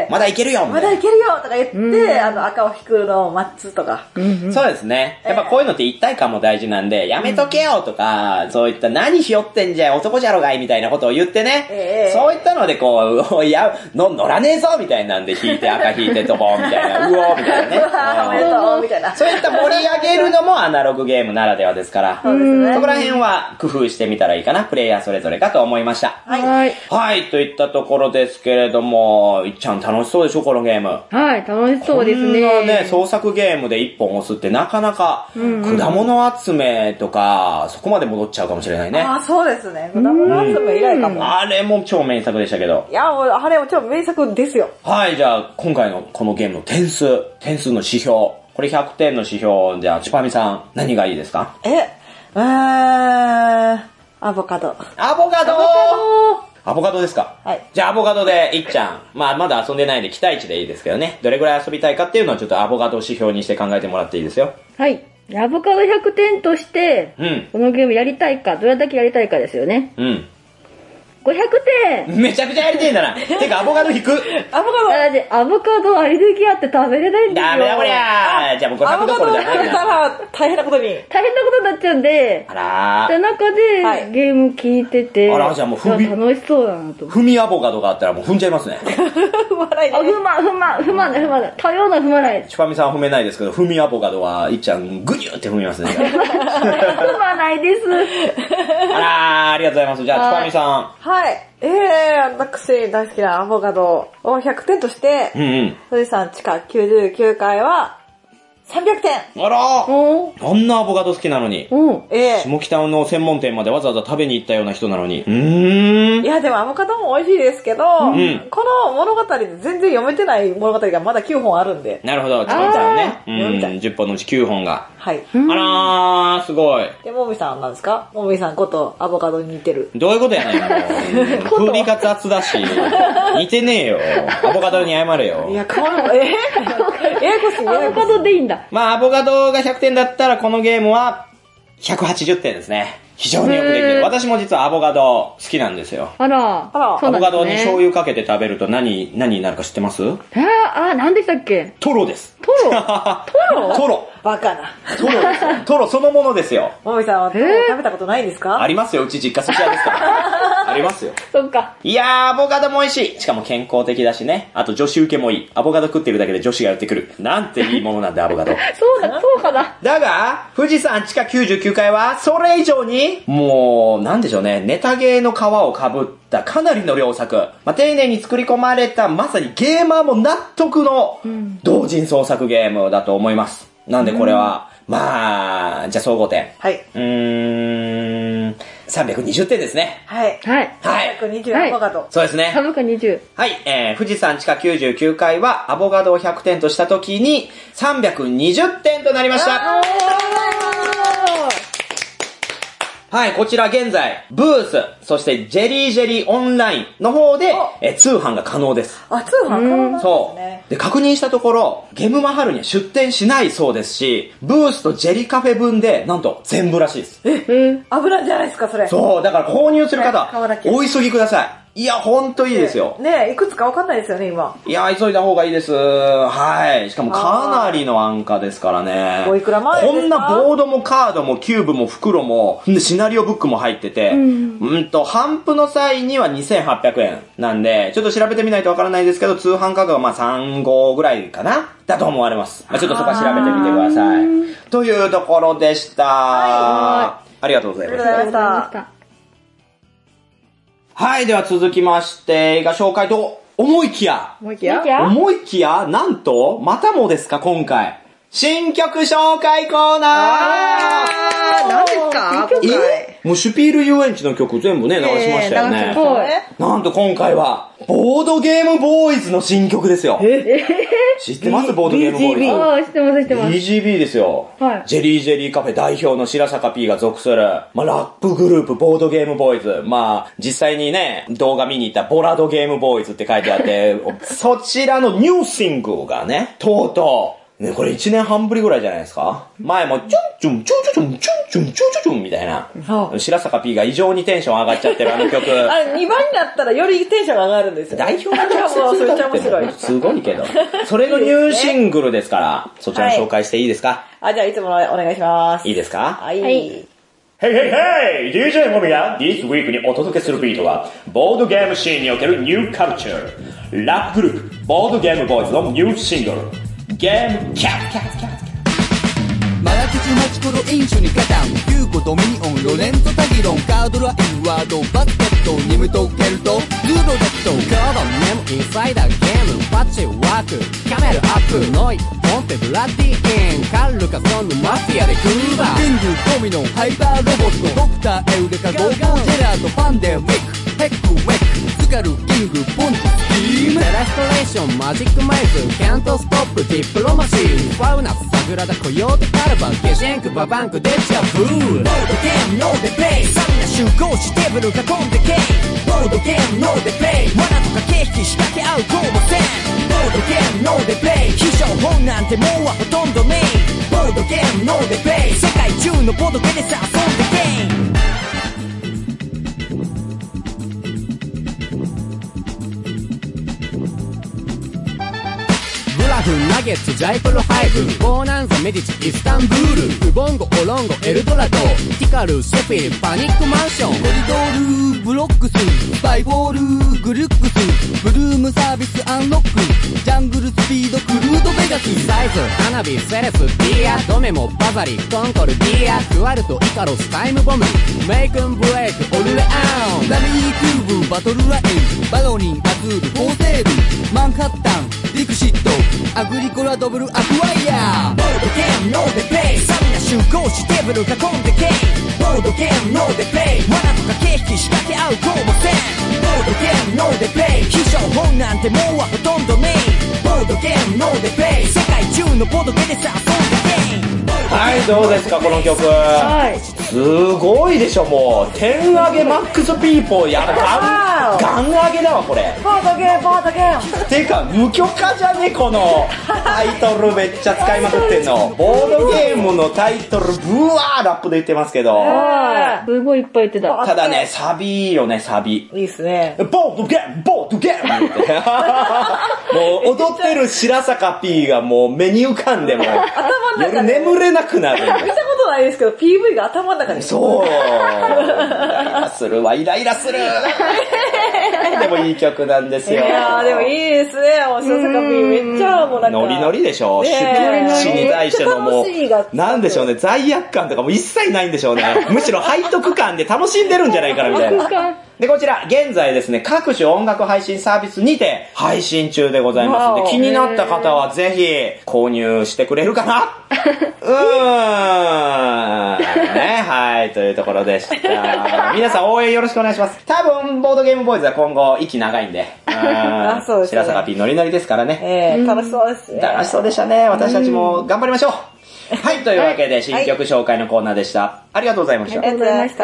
まだいけるよとか言って、赤を引くのを待つとか。 そうですね。やっぱこういうのって一体感も大事なんで、やめとけよとか、そういった何ひよってんじゃ男じゃろがいみたいなことを言ってね、そういったので乗らねえぞみたいなんで引いて赤引いてドボンみたいな、うおーみたいなね。 みたいな。 そういった盛り上げるのもアナログゲームならではですから、そこら辺は工夫してみたらいいかな、プレイヤーそれぞれかと思いました。はい、といったところですけれども、いっちゃん楽しそうでしょ、このゲーム。 はい、楽しそうですね。 こんなね、創作ゲームで一本押すってなかなか、果物集めとか、そこまで戻っちゃうかもしれないね。 そうですね。果物集め以来かも。 あれも超名作でしたけど。 いや、あれも超名作ですよ。 はい、じゃあ、今回のこのゲームの点数の指標。これ100点の指標、じゃあ、チュパミさん、何がいいですか？ アボカド。 アボカドですか？はい。じゃあアボカドでいっちゃん。まだ遊んでないんで期待値でいいですけどね。どれぐらい遊びたいかっていうのをちょっとアボカドを指標にして考えてもらっていいですよ。 はい。アボカド100点として、このゲームやりたいか、どれだけやりたいかですよね。500点めちゃくちゃやりてえんだな。てかアボカド引く。 アボカドアレルギーあって食べれないんですよ。 ダメだこりゃー。じゃあもう500どころじゃないな。 アボカドを食べたら大変なことになっちゃうんで、中でゲーム聞いてて、 じゃあもう楽しそうだなと。 踏みアボカドがあったらもう踏んじゃいますね。 踏まないで。 踏まない。多様な踏まない。 チュパミさん踏めないですけど、踏みアボカドはいっちゃんグニューって踏みますね。 踏まないです。 ありがとうございます。じゃあチュパミさん。 はい。私大好きなアボカドを100点として、富士山地下99階は300点。 あらあんなアボカド好きなのに。下北の専門店までわざわざ食べに行ったような人なのに。いやでもアボカドも美味しいですけど、この物語で全然読めてない物語がまだ9本あるんで。 なるほど、チュパミさんね。10本のうち9本が。 はい。 すごい。 で、もみさんなんですか？もみさんことアボカドに似てる。 どういうことやねん、もう。風味が雑だし、似てねえよ。アボカドに謝れよ。 いや、アボカドでいいんだ。 アボカドが100点だったらこのゲームは180点ですね。 非常によくできてる。私も実はアボカド好きなんですよ。 あら。 アボカドに醤油かけて食べると何になるか知ってます？ 何でしたっけ？ トロです。 トロバカな。 トロですよ。トロそのものですよ。 もみさんはトロ食べたことないんですか？ ありますよ。うち実家寿司屋ですから。ありますよ。 そっか。 いやー、アボカドも美味しい。しかも健康的だしね。あと女子受けもいい。アボカド食ってるだけで女子が寄ってくる。なんていいものなんだ、アボカド。 そうかな。 だが、富士山地下99階は、それ以上に、もう、なんでしょうね、ネタゲーの皮をかぶったかなりの良作。丁寧に作り込まれた、まさにゲーマーも納得の、同人創作ゲームだと思います。なんでこれは、まあ、じゃあ総合点。 はい。 320点ですね。 はい。320アボカド。 そうですね。 320。 はい。富士山地下99階はアボカドを100点としたときに320点となりました。はい、こちら現在、ブース、そしてジェリージェリーオンラインの方で、通販が可能です。 あ、通販可能なんですね。 そう。で、確認したところ、ゲームマハルには出店しないそうですし、ブースとジェリーカフェ分で、なんと全部らしいです。 危ないじゃないですか、それ。 そう、だから購入する方、お急ぎください。いや、ほんといいですよ。 ねえ、いくつかわかんないですよね、今。 いや、急いだ方がいいです。はい。しかもかなりの安価ですからね。 おいくら前ですか？ こんなボードもカードもキューブも袋も、シナリオブックも入ってて、販布の際には2800円なんで、ちょっと調べてみないとわからないですけど、通販価格はまあ35ぐらいかなだと思われます。ちょっとそこは調べてみてください。というところでした。ありがとうございました。 ありがとうございました。 はい、では続きまして、映画紹介と思いきや、なんと、またもですか、今回。新曲紹介コーナー何ですか？ もうシュピール遊園地の曲全部ね、流しましたよね。なんと今回は、ボードゲームボーイズの新曲ですよ。知ってます？ボードゲームボーイズ。 ああ、知ってます。 BGB ですよ。ジェリージェリーカフェ代表の白坂 P が属する、ラップグループ、ボードゲームボーイズ。実際にね、動画見に行ったボラドゲームボーイズって書いてあって、そちらのニューシングルがね、とうとう、ね、これ1年半ぶりぐらいじゃないですか？前も、チュンチュン、チュンチュン、チュンチュン、チュンチュンチュンみたいな。白坂 P が異常にテンション上がっちゃってるあの曲。 2倍になったらよりテンションが上がるんですよ。 代表が面白い。すごいけど。それのニューシングルですから、そちら紹介していいですか？ じゃあいつものお願いします。 いいですか？ はい。 Hey DJ もみが This Week にお届けするビートはボードゲームシーンにおけるニューカルチャーラップグループボードゲームボーイズのニューシングルゲームキャッキャッキャッマラケチュマチコロインシュにカタンユーゴドミニオンロレンゾタギロンカードラインワードバスケットニムトケルトズーロレットカードネムインサイダーゲームパッチワークキャメルアップノイポンテブラッディインカルカソンのマフィアでクーバーキングドミノハイパーロボットドクターエウレカゴーゴージェラートパンデミックヘックウェックスカルキングポンチスキームセレストレーションマジックマイズキャントストップディプロマシーファウナスサグラダコヨーテカルバンゲシェンクババンクデジャブボードゲームノーデプレイサミナ集合しテーブル囲んでケイボードゲームノーデプレイ罠とか景気仕掛け合うこうもせんボードゲームノーデプレイ非常本なんてもうはほとんどねえボードゲームノーデプレイ世界中のボードゲでさ遊んでケイナゲッツジャイプロハイブボーナンザメディチイスタンブールウボンゴオロンゴエルドラドティカルシェフィルパニックマンションコリドールブロックススパイボールグルックスブルームサービスアンロックジャングルスピードクルードベガスサイズ花火セレスディアドメモバザリコンコルディアクワルトイカロスタイムボムメイクンブレイクオルレアンダミークーブバトルラインバロニンアズールフォーセールマンハッタンリクシットアグリコラドブルアクワイヤーボードゲームノーデプレイサミナ集合しテーブル囲んでケイボードゲームノーデプレイ罠とか景気仕掛け合うこうもせんボードゲームノーデプレイ非常本なんてもうはほとんどねえボードゲームノーデプレイ世界中のボードゲでさ遊んでケイはい、どうですかこの曲。 はい。 すすごいでしょ、もう。点上げマックスピーポーやる。ガン上げだわ、これ。 ボードゲーム、ボードゲーム。 てか、無許可じゃね、このタイトルめっちゃ使いまくってんの。ボードゲームのタイトル、ブワーラップで言ってますけど。 すごいいっぱい言ってた。 ただね、サビよね、サビ。 いいっすね。 ボードゲーム、ボードゲームってもう踊ってる白坂 P がもう目に浮かんでも、夜眠れなくなる。 見たことないですけど、PV が頭の中に。 そう。イライラするわ、イライラする。でもいい曲なんですよ。 いやー、でもいいですね。白坂 P めっちゃもうなんか。 ノリノリでしょ。出死に対してのもう、なんでしょうね、罪悪感とかも一切ないんでしょうね。むしろ背徳感で楽しんでるんじゃないかなみたいな。で、こちら、現在ですね、各種音楽配信サービスにて配信中でございますので、気になった方はぜひ購入してくれるかなね、はい、というところでした。皆さん応援よろしくお願いします。多分、ボードゲームボーイズは今後、息長いんで。 そうですね。 白坂 P ノリノリですからね。 楽しそうですね。 楽しそうでしたね。私たちも頑張りましょう。はい、というわけで、新曲紹介のコーナーでした。ありがとうございました。 ありがとうございました。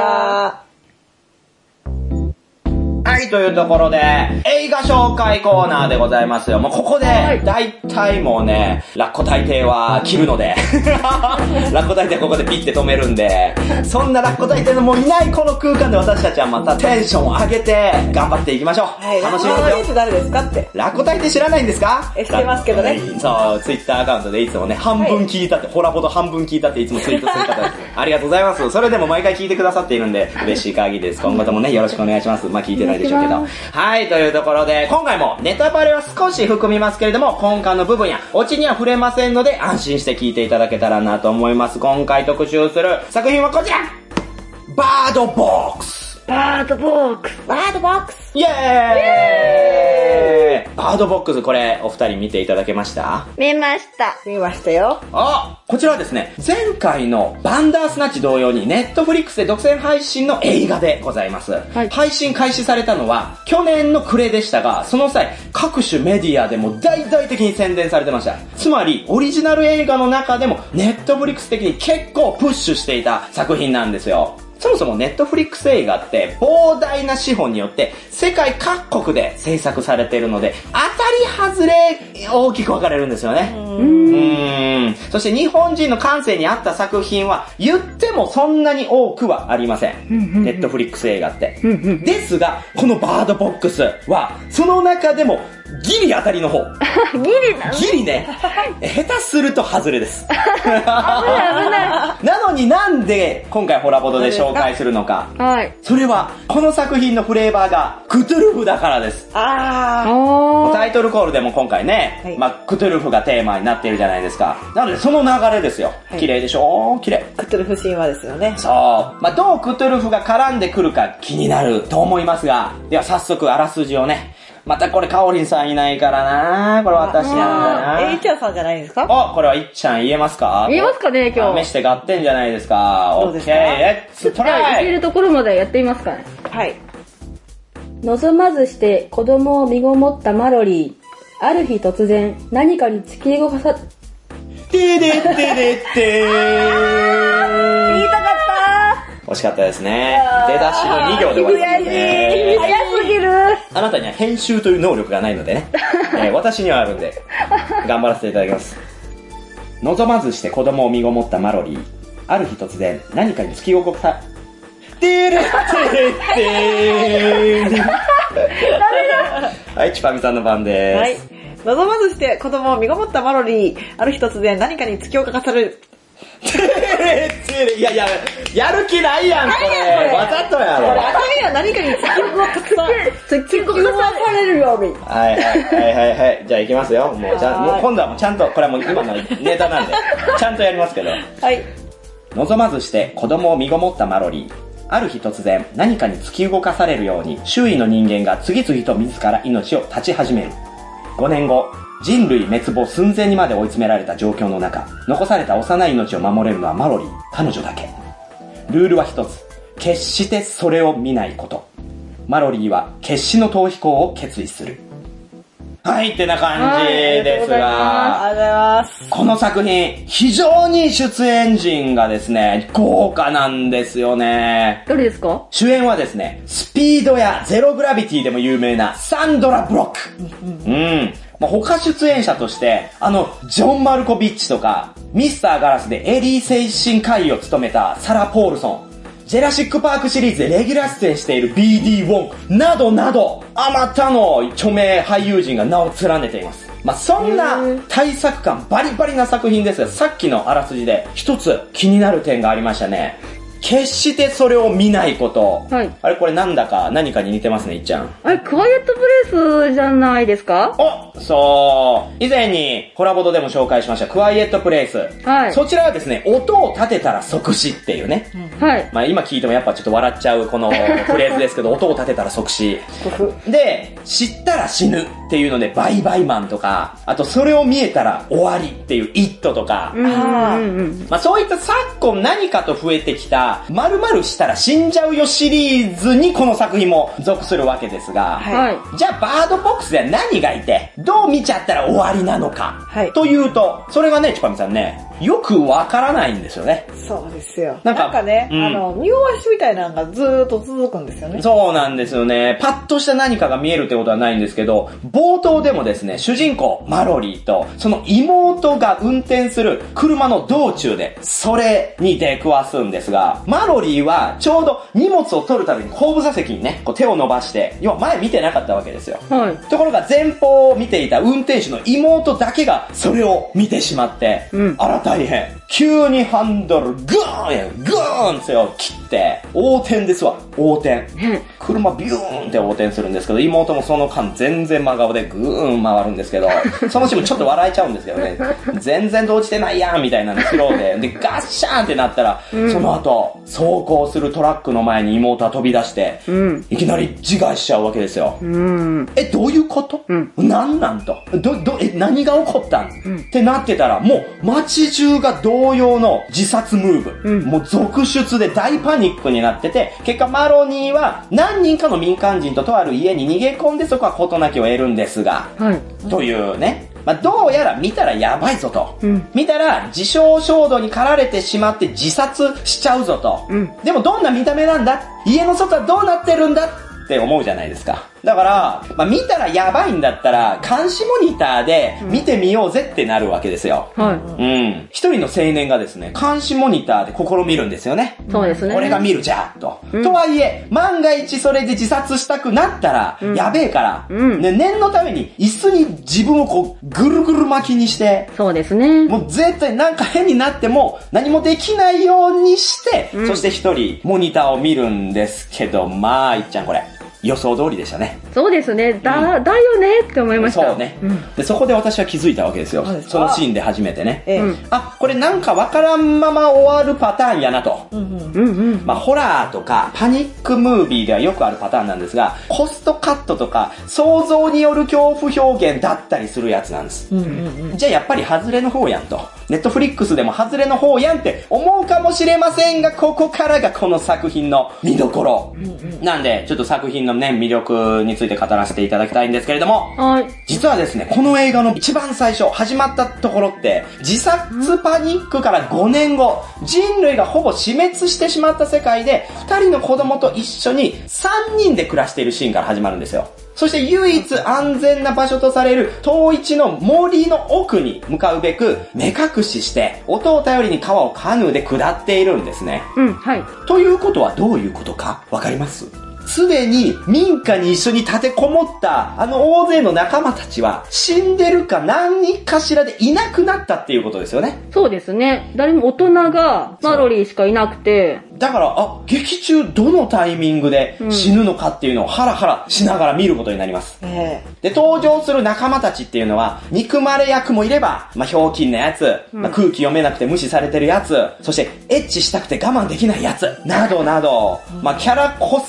はい、というところで、映画紹介コーナーでございますよ。もうここで、だいたいもうね、ラッコ大帝は切るので、ラッコ大帝ここでピッて止めるんで、そんなラッコ大帝のもういないこの空間で私たちはまたテンションを上げて、頑張っていきましょう。 はい、 楽しみますよ。 ラッコ大帝って誰ですかって。 ラッコ大帝知らないんですか？ 知ってますけどね。 そう、ツイッターアカウントでいつもね、半分聞いたって、ホラボド半分聞いたっていつもツイートする方です。ありがとうございます。それでも毎回聞いてくださっているんで、嬉しい限りです。今後ともね、よろしくお願いします。まあ聞いてないでしょうけど。はい、というところで、今回もネタバレは少し含みますけれども、今回の部分やオチには触れませんので、安心して聞いていただけたらなと思います。今回特集する作品はこちら！バードボックス！ バードボックス！ バードボックス！ イェーイ！バードボックス、これ、お二人見ていただけました？ 見ました。 見ましたよ。 こちらはですね、前回のバンダースナッチ同様にネットフリックスで独占配信の映画でございます。はい、配信開始されたのは去年の暮れでしたが、その際、各種メディアでも大々的に宣伝されてました。つまり、オリジナル映画の中でもネットフリックス的に結構プッシュしていた作品なんですよ。そもそもネットフリックス映画って膨大な資本によって世界各国で制作されているので、当たり外れ大きく分かれるんですよね。そして日本人の感性に合った作品は言ってもそんなに多くはありません。ネットフリックス映画って。ですが、このバードボックスはその中でもギリ当たりの方。ギリね。下手すると外れです。危ない。なのになんで今回ホラボドで紹介するのか。はい。それは、この作品のフレーバーがクトゥルフだからです。タイトルコールでも今回ね、はい、まあ、クトゥルフがテーマになっているじゃないですか。なのでその流れですよ。綺麗でしょ？綺麗。 クトゥルフ神話ですよね。 そう。まあ、どうクトゥルフが絡んでくるか気になると思いますが、では早速あらすじをね、またこれカオリンさんいないからな、これ私なんだな。 いっちゃんさんじゃないですか？ これはいっちゃん言えますか？ 言えますかね、今日。 試して合点じゃないですか。 どうですか？ レッツトライ！ いけるところまでやってみますかね。 はい。 望まずして子供を身ごもったマロリー。ある日突然、何かに突き動かさ、 てでってでってー。 言いたかった惜しかったですね。出だしの2行で終わりますね。 早すぎる。 あなたには編集という能力がないのでね。私にはあるんで、頑張らせていただきます。望まずして子供を身ごもったマロリー。ある日突然、何かに突き動かさ、てれってれってー。ダメだ。はい、チパミさんの番です。はい。 望まずして子供を身ごもったマロリー。ある日突然何かに突き動かされる。 いや、やる気ないやん、これ。わざとやろ。 これ、あかんやん、何かに突き動かされるように。 はい。じゃあ行きますよ。もう今度はもうちゃんと、これはもう今のネタなんで、ちゃんとやりますけど。はい。望まずして子供を身ごもったマロリー。ある日突然、何かに突き動かされるように、周囲の人間が次々と自ら命を絶ち始める。5年後、人類滅亡寸前にまで追い詰められた状況の中、残された幼い命を守れるのはマロリー、彼女だけ。ルールは一つ、決してそれを見ないこと。マロリーは決死の逃避行を決意する。 はい、ってな感じですが、 ありがとうございます。 この作品、非常に出演陣がですね、豪華なんですよね。 どれですか？ 主演はですね、スピードやゼログラビティでも有名なサンドラ・ブロック。他出演者として、ジョン・マルコビッチとか、ミスター・ガラスでエリー精神科医を務めたサラ・ポールソン、ジェラシック・パークシリーズでレギュラー出演している BD ウォンなどなど、あまたの著名俳優陣が名を連ねています。そんな大作感バリバリな作品ですが、さっきのあらすじで一つ気になる点がありましたね。決してそれを見ないこと。はい。あれこれ何かに似てますね、いっちゃん。 あれ、クワイエットプレイスじゃないですか？ そう。以前にコラボドでも紹介しましたクワイエットプレイス。はい。そちらはですね、音を立てたら即死っていうね。はい。今聞いてもやっぱちょっと笑っちゃうこのフレーズですけど、音を立てたら即死。で、知ったら死ぬっていうので、バイバイマンとか、あとそれを見えたら終わりっていうイットとか。そういった昨今何かと増えてきた、〇〇したら死んじゃうよシリーズにこの作品も属するわけですが、はい、じゃあバードボックスでは何がいて、どう見ちゃったら終わりなのか、はい、というと、それがね、チュパミさんね、よくわからないんですよね。 そうですよ。なんかね、匂わしみたいなのがずーっと続くんですよね。 そうなんですよね。パッとした何かが見えるってことはないんですけど、冒頭でもですね、主人公、マロリーと、その妹が運転する車の道中で、それに出くわすんですが、マロリーはちょうど荷物を取るために後部座席にね、こう手を伸ばして、要は前見てなかったわけですよ。はい。ところが前方を見ていた運転手の妹だけがそれを見てしまって、あら大変。急にハンドルグーンって切って、横転ですわ、横転。車ビューンって横転するんですけど、妹もその間全然真顔でグーン回るんですけど、そのシーンもちょっと笑えちゃうんですけどね、全然動じてないやんみたいなのスローで、で、ガッシャーンってなったら、その後、走行するトラックの前に妹は飛び出して、いきなり自害しちゃうわけですよ。どういうこと？なんなんと。何が起こったん？ってなってたら、もう街中が同様の自殺ムーブ。もう続出で大パニックになってて、結果マロニーは何人かの民間人ととある家に逃げ込んでそこは事なきを得るんですが、というね。どうやら見たらやばいぞと。見たら自傷衝動に駆られてしまって自殺しちゃうぞと。でもどんな見た目なんだ？家の外はどうなってるんだって思うじゃないですか。だから、見たらやばいんだったら、監視モニターで見てみようぜってなるわけですよ。一人の青年がですね、監視モニターで試みるんですよね。 そうですね。 俺が見るじゃんと。とはいえ、万が一それで自殺したくなったら、やべえから、念のために椅子に自分をこう、ぐるぐる巻きにして、 そうですね。 もう絶対なんか変になっても何もできないようにして、そして一人モニターを見るんですけど、いっちゃんこれ。予想通りでしたね。 そうですね。だよねって思いました。 そうね。で、そこで私は気づいたわけですよ。そのシーンで初めてね。これなんかわからんまま終わるパターンやなと。ホラーとかパニックムービーではよくあるパターンなんですが、コストカットとか想像による恐怖表現だったりするやつなんです。じゃあやっぱり外れの方やんと。ネットフリックスでも外れの方やんって思うかもしれませんが、ここからがこの作品の見どころ。なんで、ちょっと作品のね、魅力について語らせていただきたいんですけれども、実はですね、この映画の一番最初、始まったところって、自殺パニックから5年後、人類がほぼ死滅してしまった世界で、2人の子供と一緒に3人で暮らしているシーンから始まるんですよ。そして唯一安全な場所とされる遠一の森の奥に向かうべく目隠しして音を頼りに川をカヌーで下っているんですね。ということはどういうことかわかります？すでに民家に一緒に立てこもった大勢の仲間たちは死んでるか何かしらでいなくなったっていうことですよね。 そうですね。誰も大人がマロリーしかいなくて。 だから、劇中どのタイミングで死ぬのかっていうのをハラハラしながら見ることになります。で、登場する仲間たちっていうのは憎まれ役もいれば、ひょうきんなやつ、空気読めなくて無視されてるやつ、そしてエッチしたくて我慢できないやつ、などなど、キャラ個性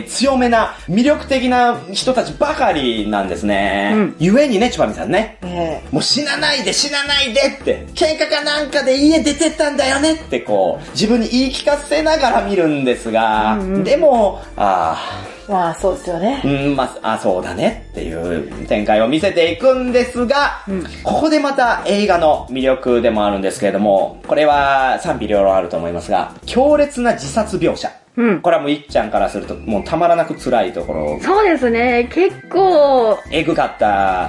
強めな、魅力的な人たちばかりなんですね。ゆえにね、ちばみさんね。もう死なないでって、喧嘩かなんかで家出てったんだよねってこう、自分に言い聞かせながら見るんですが、でも、 まあそうですよね。 そうだねっていう展開を見せていくんですが、ここでまた映画の魅力でもあるんですけれども、これは賛否両論あると思いますが、強烈な自殺描写。これはもういっちゃんからするともうたまらなく辛いところ。 そうですね、結構えぐかった。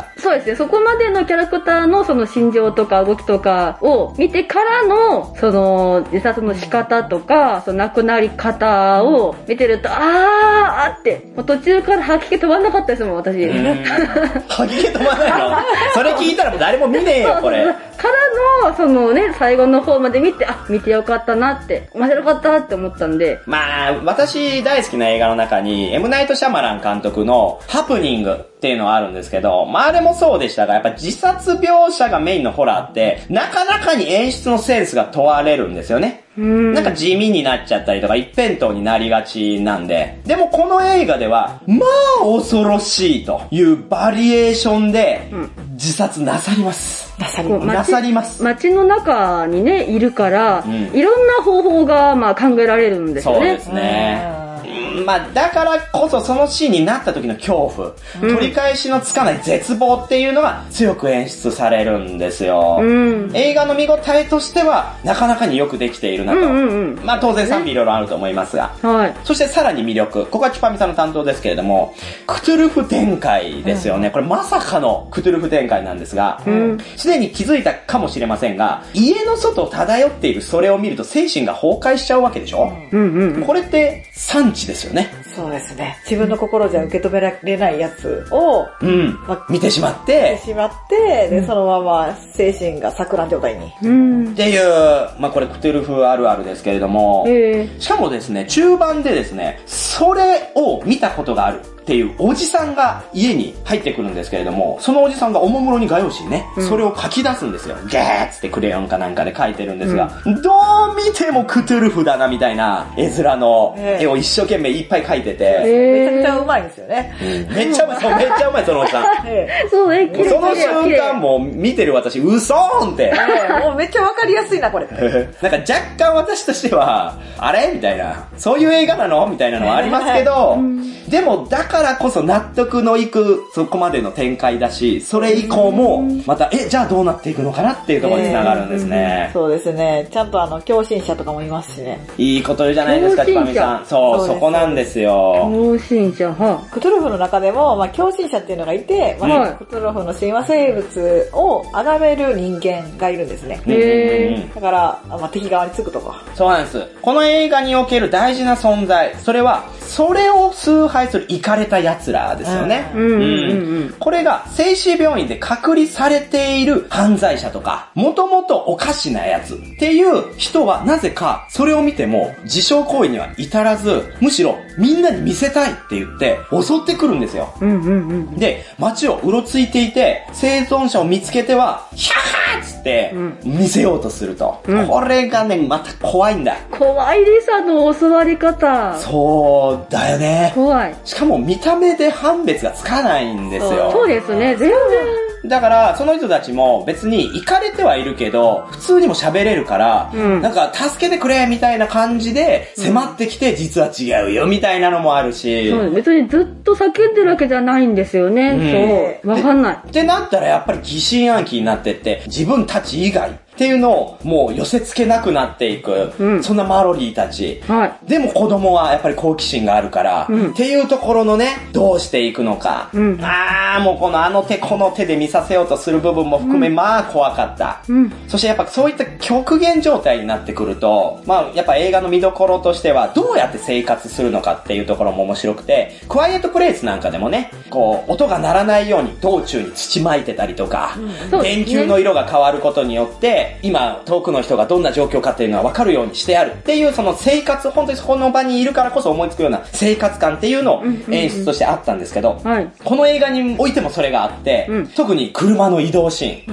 そうですね、そこまでのキャラクターのその心情とか動きとかを見てからのその自殺の仕方とか、その亡くなり方を見てると、って、もう途中から吐き気止まんなかったですもん、私。 吐き気止まんないの？それ聞いたらもう誰も見ねえよ、これ。 からの、そのね、最後の方まで見て、見てよかったなって、面白かったって思ったんで。 私大好きな映画の中に、エムナイト・シャマラン監督のハプニングっていうのはあるんですけど、あれもそうでしたが、やっぱ自殺描写がメインのホラーって、なかなかに演出のセンスが問われるんですよね。なんか地味になっちゃったりとか一辺倒になりがちなんで。でもこの映画では、恐ろしいというバリエーションで、自殺なさります。なさります。 街の中にね、いるから、いろんな方法が考えられるんですよね。 そうですね。だからこそそのシーンになった時の恐怖、取り返しのつかない絶望っていうのが強く演出されるんですよ。映画の見応えとしてはなかなかによくできているなと。当然賛否いろいろあると思いますが。そしてさらに魅力、ここはチュパミさんの担当ですけれども、クトゥルフ展開ですよね。これまさかのクトゥルフ展開なんですが、すでに気づいたかもしれませんが、家の外を漂っているそれを見ると精神が崩壊しちゃうわけでしょ。これって産地ですよね。 そうですね。自分の心じゃ受け止められないやつを、 見てしまって、 で、そのまま精神が錯乱状態に。 っていう、これクトゥルフあるあるですけれども、しかもですね、中盤でですね、それを見たことがあるっていうおじさんが家に入ってくるんですけれども、そのおじさんがおもむろに画用紙にね、それを書き出すんですよ。ゲーッつってクレヨンかなんかで書いてるんですが、どう見てもクトゥルフだなみたいな絵面の絵を一生懸命いっぱい描いてて、 めちゃくちゃうまいんですよね。 めっちゃうまい、そのおじさん。 そうね、 その瞬間もう見てる私、うそーんって。 もうめっちゃわかりやすいな、これ。 なんか若干私としては、あれみたいな。そういう映画なのみたいなのはありますけど、でもだからこそ納得のいくそこまでの展開だし、それ以降もまたじゃあどうなっていくのかなっていうところに繋がるんですね。 そうですね。ちゃんと共振者とかもいますしね。 いいこと言うじゃないですか、ちぱみさん。そこなんですよ。 共振者、 クトゥルフの中でも共振者っていうのがいて、クトゥルフの神話生物を崇める人間がいるんですね。だから敵側につくとか。 そうなんです。この映画における大事な存在、それはそれを崇拝するイカれた奴らですよね。これが精神病院で隔離されている犯罪者とか、もともとおかしなやつっていう人はなぜかそれを見ても自傷行為には至らず、むしろみんなに見せたいって言って襲ってくるんですよ。で、街をうろついていて生存者を見つけてはヒャッハーっつって見せようとすると。これがね、また怖いんだ。 怖いです、教わり方。 そうだよね。 怖い。 しかも見た目で判別がつかないんですよ。 そうですね、全然。 だからその人たちも別にイカれてはいるけど普通にも喋れるから、なんか助けてくれみたいな感じで迫ってきて、実は違うよみたいなのもあるし、 別にずっと叫んでるわけじゃないんですよね。そう、わかんないってなったらやっぱり疑心暗鬼になってって自分たち以外っていうのをもう寄せ付けなくなっていく、そんなマロリーたち、でも子供はやっぱり好奇心があるから、っていうところのね、どうしていくのか、もうこの手この手で見させようとする部分も含め、怖かった、そしてやっぱそういった極限状態になってくると、やっぱ映画の見どころとしてはどうやって生活するのかっていうところも面白くて、クワイエットプレイスなんかでもね、こう音が鳴らないように道中に土撒いてたりとか、電球の色が変わることによって今遠くの人がどんな状況かっていうのは分かるようにしてあるっていう、その生活、本当にそこの場にいるからこそ思いつくような生活感っていうのを演出としてあったんですけど、この映画においてもそれがあって、特に車の移動シーン、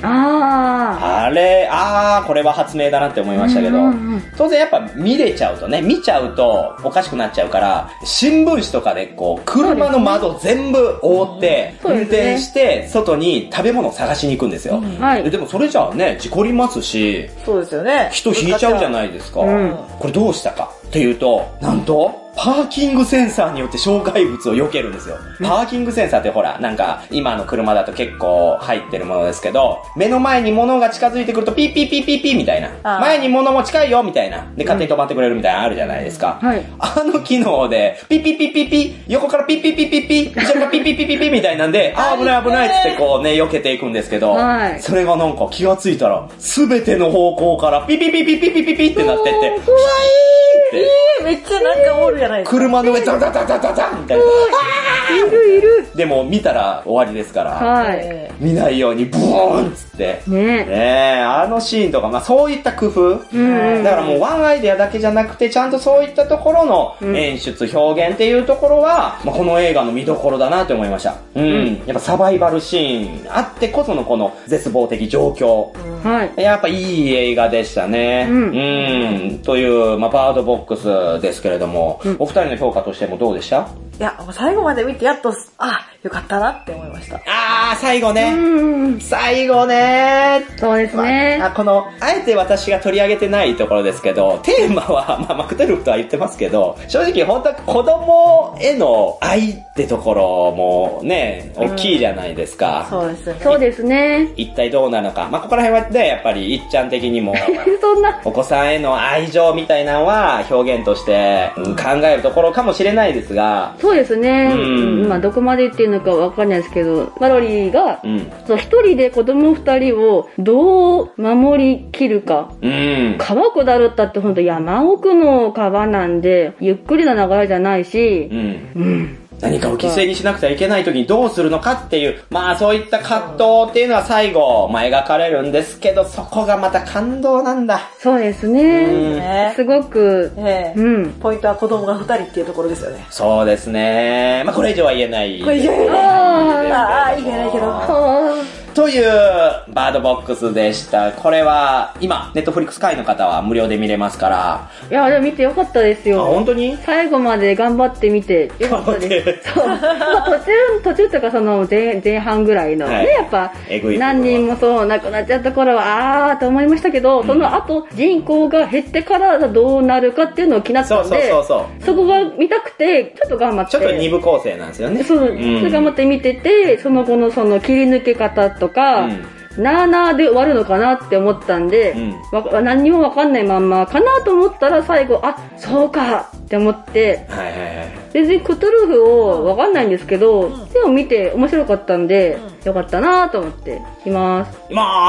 あれ、これは発明だなって思いましたけど、当然やっぱ見れちゃうとね、見ちゃうとおかしくなっちゃうから、新聞紙とかでこう、車の窓全部覆って、運転して、外に食べ物を探しに行くんですよ。でもそれじゃあね、事故りますし、 そうですよね。 人引いちゃうじゃないですか。これどうしたかっていうと、なんと、パーキングセンサーによって障害物を避けるんですよ。パーキングセンサーってほら、なんか、今の車だと結構入ってるものですけど、目の前に物が近づいてくるとピーピーピーピーピーみたいな。前に物も近いよみたいな。で、勝手に止まってくれるみたいなのあるじゃないですか。あの機能で、ピーピーピーピーピー、横からピーピーピーピーピー、後ろからピーピーピーピーピーみたいなんで、危ない危ないってこうね、避けていくんですけど、それがなんか気がついたら、すべての方向からピーピーピーピーピーピーピーピーってなってって、怖いって。 めっちゃなんかおるじゃないですか。 車の上ザザザザザザみたいな。いる。でも見たら終わりですから。見ないようにブーンっつって。あのシーンとか、まあそういった工夫。だからもうワンアイデアだけじゃなくて、ちゃんとそういったところの演出、表現っていうところは、まあこの映画の見どころだなって思いました。やっぱサバイバルシーンあってこそのこの絶望的状況。やっぱいい映画でしたね。という、まあバードボックスですけれども、お二人の評価としてもどうでした？ いや、もう最後まで見てやっと、よかったなって思いました。 最後ね。最後ね。 そうですね。 この、あえて私が取り上げてないところですけど、テーマは、まあ、マクトゥルフとは言ってますけど、正直本当は子供への愛ってところもね、大きいじゃないですか。 そうですね。 そうですね。 一体どうなのか。まあ、ここら辺はね、やっぱり、いっちゃん的にも、 そんな。 お子さんへの愛情みたいなのは表現として考えるところかもしれないですが、 そうですね。まあどこまで言っていいのかわかんないですけど、マロリーが、そう一人で子供二人をどう守りきるか。川下るったってほんと山奥の川なんで、ゆっくりな流れじゃないし、 何かを犠牲にしなくてはいけない時にどうするのかっていう、まあそういった葛藤っていうのは最後、まあ描かれるんですけど、そこがまた感動なんだ。 そうですね。すごく、 ポイントは子供が2人っていうところですよね。 そうですね。まあこれ以上は言えない。 これ以上は言えない。言えないけど。 というバードボックスでした。これは今ネットフリックス会の方は無料で見れますから。 いやでも見てよかったですよ。 本当に？ 最後まで頑張って見てよかったです。そう。まあ途中とかその前半ぐらいのね、やっぱ何人もそう亡くなっちゃった頃はと思いましたけど、その後人口が減ってからどうなるかっていうのを気になったんで、そこが見たくてちょっと頑張って。 ちょっと二部構成なんですよね。 そう。頑張って見てて、その後のその切り抜け方とか、なーなーで終わるのかなって思ったんで、何にもわかんないまんまかなと思ったら最後、そうかって思って、全然クトゥルフをわかんないんですけど、でも見て面白かったんで、よかったなと思っています。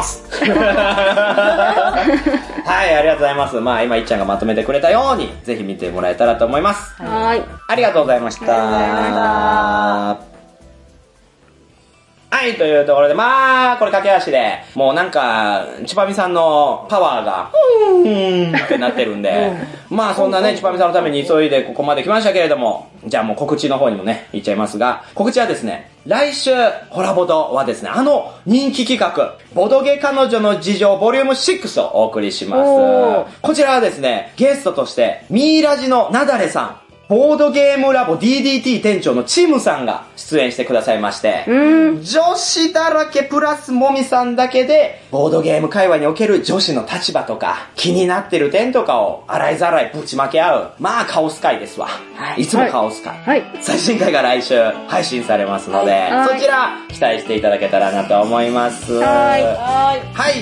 はい、ありがとうございます。まあ今いっちゃんがまとめてくれたように、ぜひ見てもらえたらと思います。 はい。 ありがとうございました。はい、というところで、まあ、これ駆け足で、もうなんか、ちぱみさんのパワーが、ってなってるんで、まあそんなね、ちぱみさんのために急いでここまで来ましたけれども、じゃあもう告知の方にもね、行っちゃいますが、告知はですね、来週、ホラボドはですね、人気企画、ボドゲ彼女の事情ボリューム6をお送りします。こちらはですね、ゲストとして、ミーラジのなだれさん、ボードゲームラボ DDT 店長のチムさんが出演してくださいまして、女子だらけプラスもみさんだけで、ボードゲーム界隈における女子の立場とか、気になってる点とかを洗いざらいぶちまけ合う、まあカオス会ですわ。いつもカオス会。最新回が来週配信されますので、そちら期待していただけたらなと思います。はい、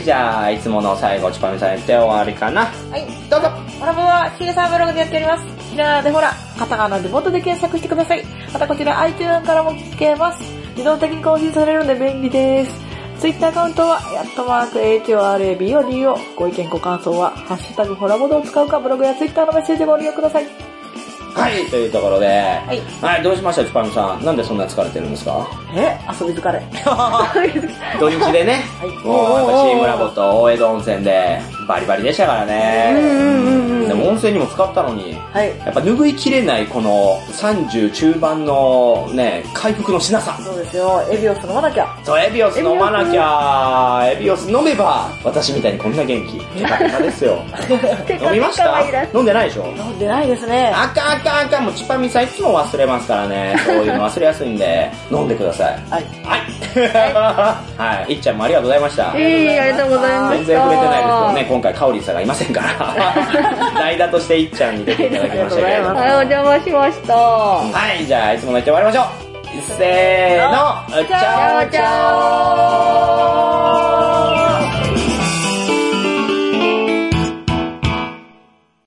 じゃあ、いつもの最後、ちぱみさん言って終わりかな。どうぞ。 ホラボはヒデさんブログでやっております。ひらがなでほら、カタカナでボットで検索してください。またこちら iTunes からも聞けます。自動的に更新されるので便利です。Twitter アカウントは、@HORABODO。ご意見ご感想は、ハッシュタグホラボドを使うか、ブログや Twitter のメッセージをご利用ください。 はい、というところで、はい、どうしましたちぱみさん。なんでそんな疲れてるんですか？ 遊び疲れ。 土日でね、もうやっぱチームラボと大江戸温泉でバリバリでしたからね。でも温泉にも使ったのに、 はい。 やっぱ拭いきれないこの30中盤のね、回復のしなさ。 そうですよ。エビオス飲まなきゃ。 そう、エビオス飲まなきゃ。エビオス飲めば、私みたいにこんな元気。テカテカですよ。飲みました飲んでないでしょ？ 飲んでないですね。 あかんあかんあかん。もうチュパミさんいつも忘れますからね。そういうの忘れやすいんで、飲んでください。 はい。 はい。はい。いっちゃんもありがとうございました。 ありがとうございました。 全然触れてないですけどね、今回カオリンさんがいませんから。代打としていっちゃんに出ていただきましたけれども。 はい、お邪魔しました。 はい、じゃあいつもの言って終わりましょう。せーの、チャオチャオ。